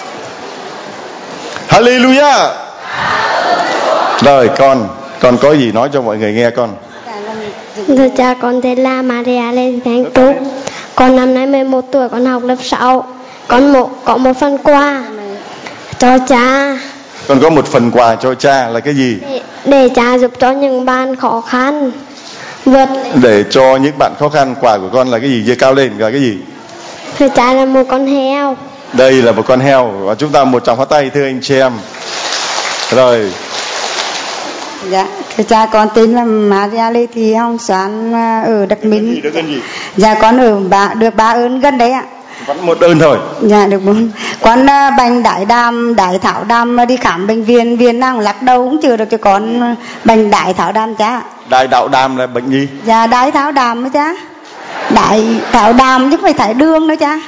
Hallelujah. Rồi con, con có gì nói cho mọi người nghe con? Thưa cha, con tên là Maria Lê Thanh Trúc. Con năm nay mười một tuổi, con học lớp sáu. Con một, có một phần quà cho cha. Con có một phần quà cho cha là cái gì? Để, để cha giúp cho những bạn khó khăn vượt. Để cho những bạn khó khăn, quà của con là cái gì? Giơ cao lên là cái gì? Thưa cha, là một con heo. Đây là một con heo và chúng ta một tràng pháo tay thưa anh chị em. Rồi. Dạ, thưa cha, con tên là Maria Lê Thị Hồng Soán ở Đặc Minh. Được gì? Dạ, con ở ba, được ba ơn gần đấy ạ. Vẫn một ơn thôi. Dạ, được bốn. Con uh, bệnh đại đàm, đại thảo đàm đi khám bệnh viện, viện nào lắc đầu cũng chưa được cho con bệnh đại thảo đàm cha. Đại đạo đàm là bệnh gì? Dạ, đại thảo đàm đó cha. Đại thảo đàm chứ không phải thải đường nữa cha.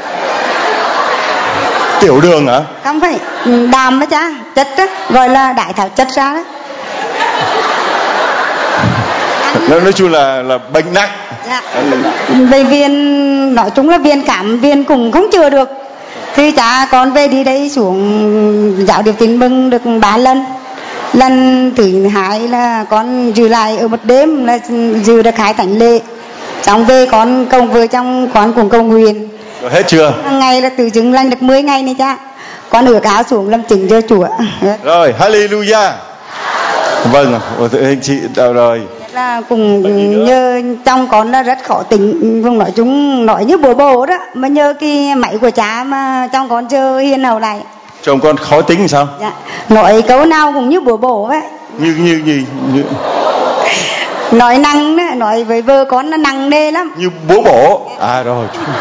Tiểu đường hả? Không phải, đàm đó cha, chất đó, gọi là đại thảo chất ra đó. Nói, nói chung là là bệnh nặng. Dạ. Về viện, nói chung là viện khám, viện cũng không chữa được. Thì cha con về đi đây xuống giáo điệp Tin Mừng được ba lần. Lần thứ hai là con giữ lại ở một đêm là giữ được hai thánh lễ. Xong về con công vừa trong con cùng cầu nguyện. Rồi hết chưa? Ngày là từ chứng lành được mười ngày này cha. Con ước áo xuống làm chứng cho Chúa. Rồi, hallelujah. Vâng, anh chị đâu rồi? Là cùng nhờ trong con là rất khó tính, không nói chung nói như bố bố đó, mà nhờ cái máy của cha mà trong con chưa hiền hậu lại. Chồng con khó tính sao? Dạ. Nói câu nào cũng như bố bố ấy. Như như gì? Như... Nói năng đó, nói với vợ con nó năng nê lắm. Như bố bổ. À rồi.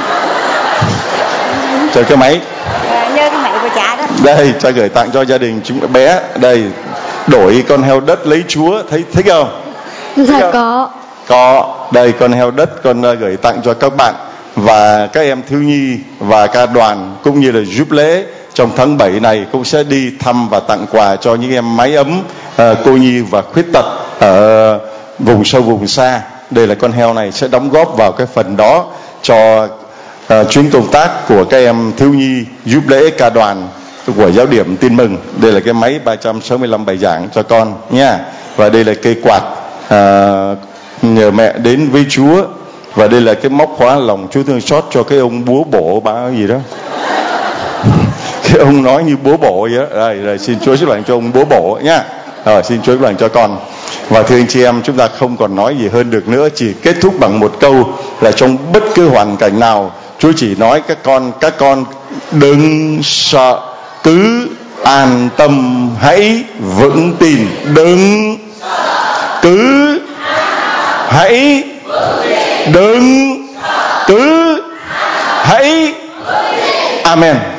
Chờ cái máy. À, nhờ cái máy của cha đó. Đây, cha gửi tặng cho gia đình chúng bé. Đây, đổi con heo đất lấy Chúa, thấy thích không? Dạ có. Có. Đây con heo đất con gửi tặng cho các bạn và các em thiếu nhi và ca đoàn cũng như là giúp lễ trong tháng bảy này cũng sẽ đi thăm và tặng quà cho những em mái ấm uh, cô nhi và khuyết tật ở vùng sâu vùng xa. Đây là con heo này sẽ đóng góp vào cái phần đó cho uh, chuyến công tác của các em thiếu nhi giúp lễ ca đoàn của giáo điểm Tin Mừng. Đây là cái máy ba trăm sáu mươi lăm bài giảng cho con nha. Và đây là cây quạt uh, nhờ mẹ đến với Chúa. Và đây là cái móc khóa lòng Chúa thương xót cho cái ông búa bổ ba gì đó. Cái ông nói như búa bổ vậy đó. Rồi, rồi xin Chúa chúc lành cho ông búa bổ nhá. Rồi xin Chúa chúc lành cho con. Và thưa anh chị em, chúng ta không còn nói gì hơn được nữa, chỉ kết thúc bằng một câu là trong bất cứ hoàn cảnh nào, Chúa chỉ nói các con các con đừng sợ, cứ an tâm hãy vững tin, đừng cứ hãy đừng cứ hãy. Amen.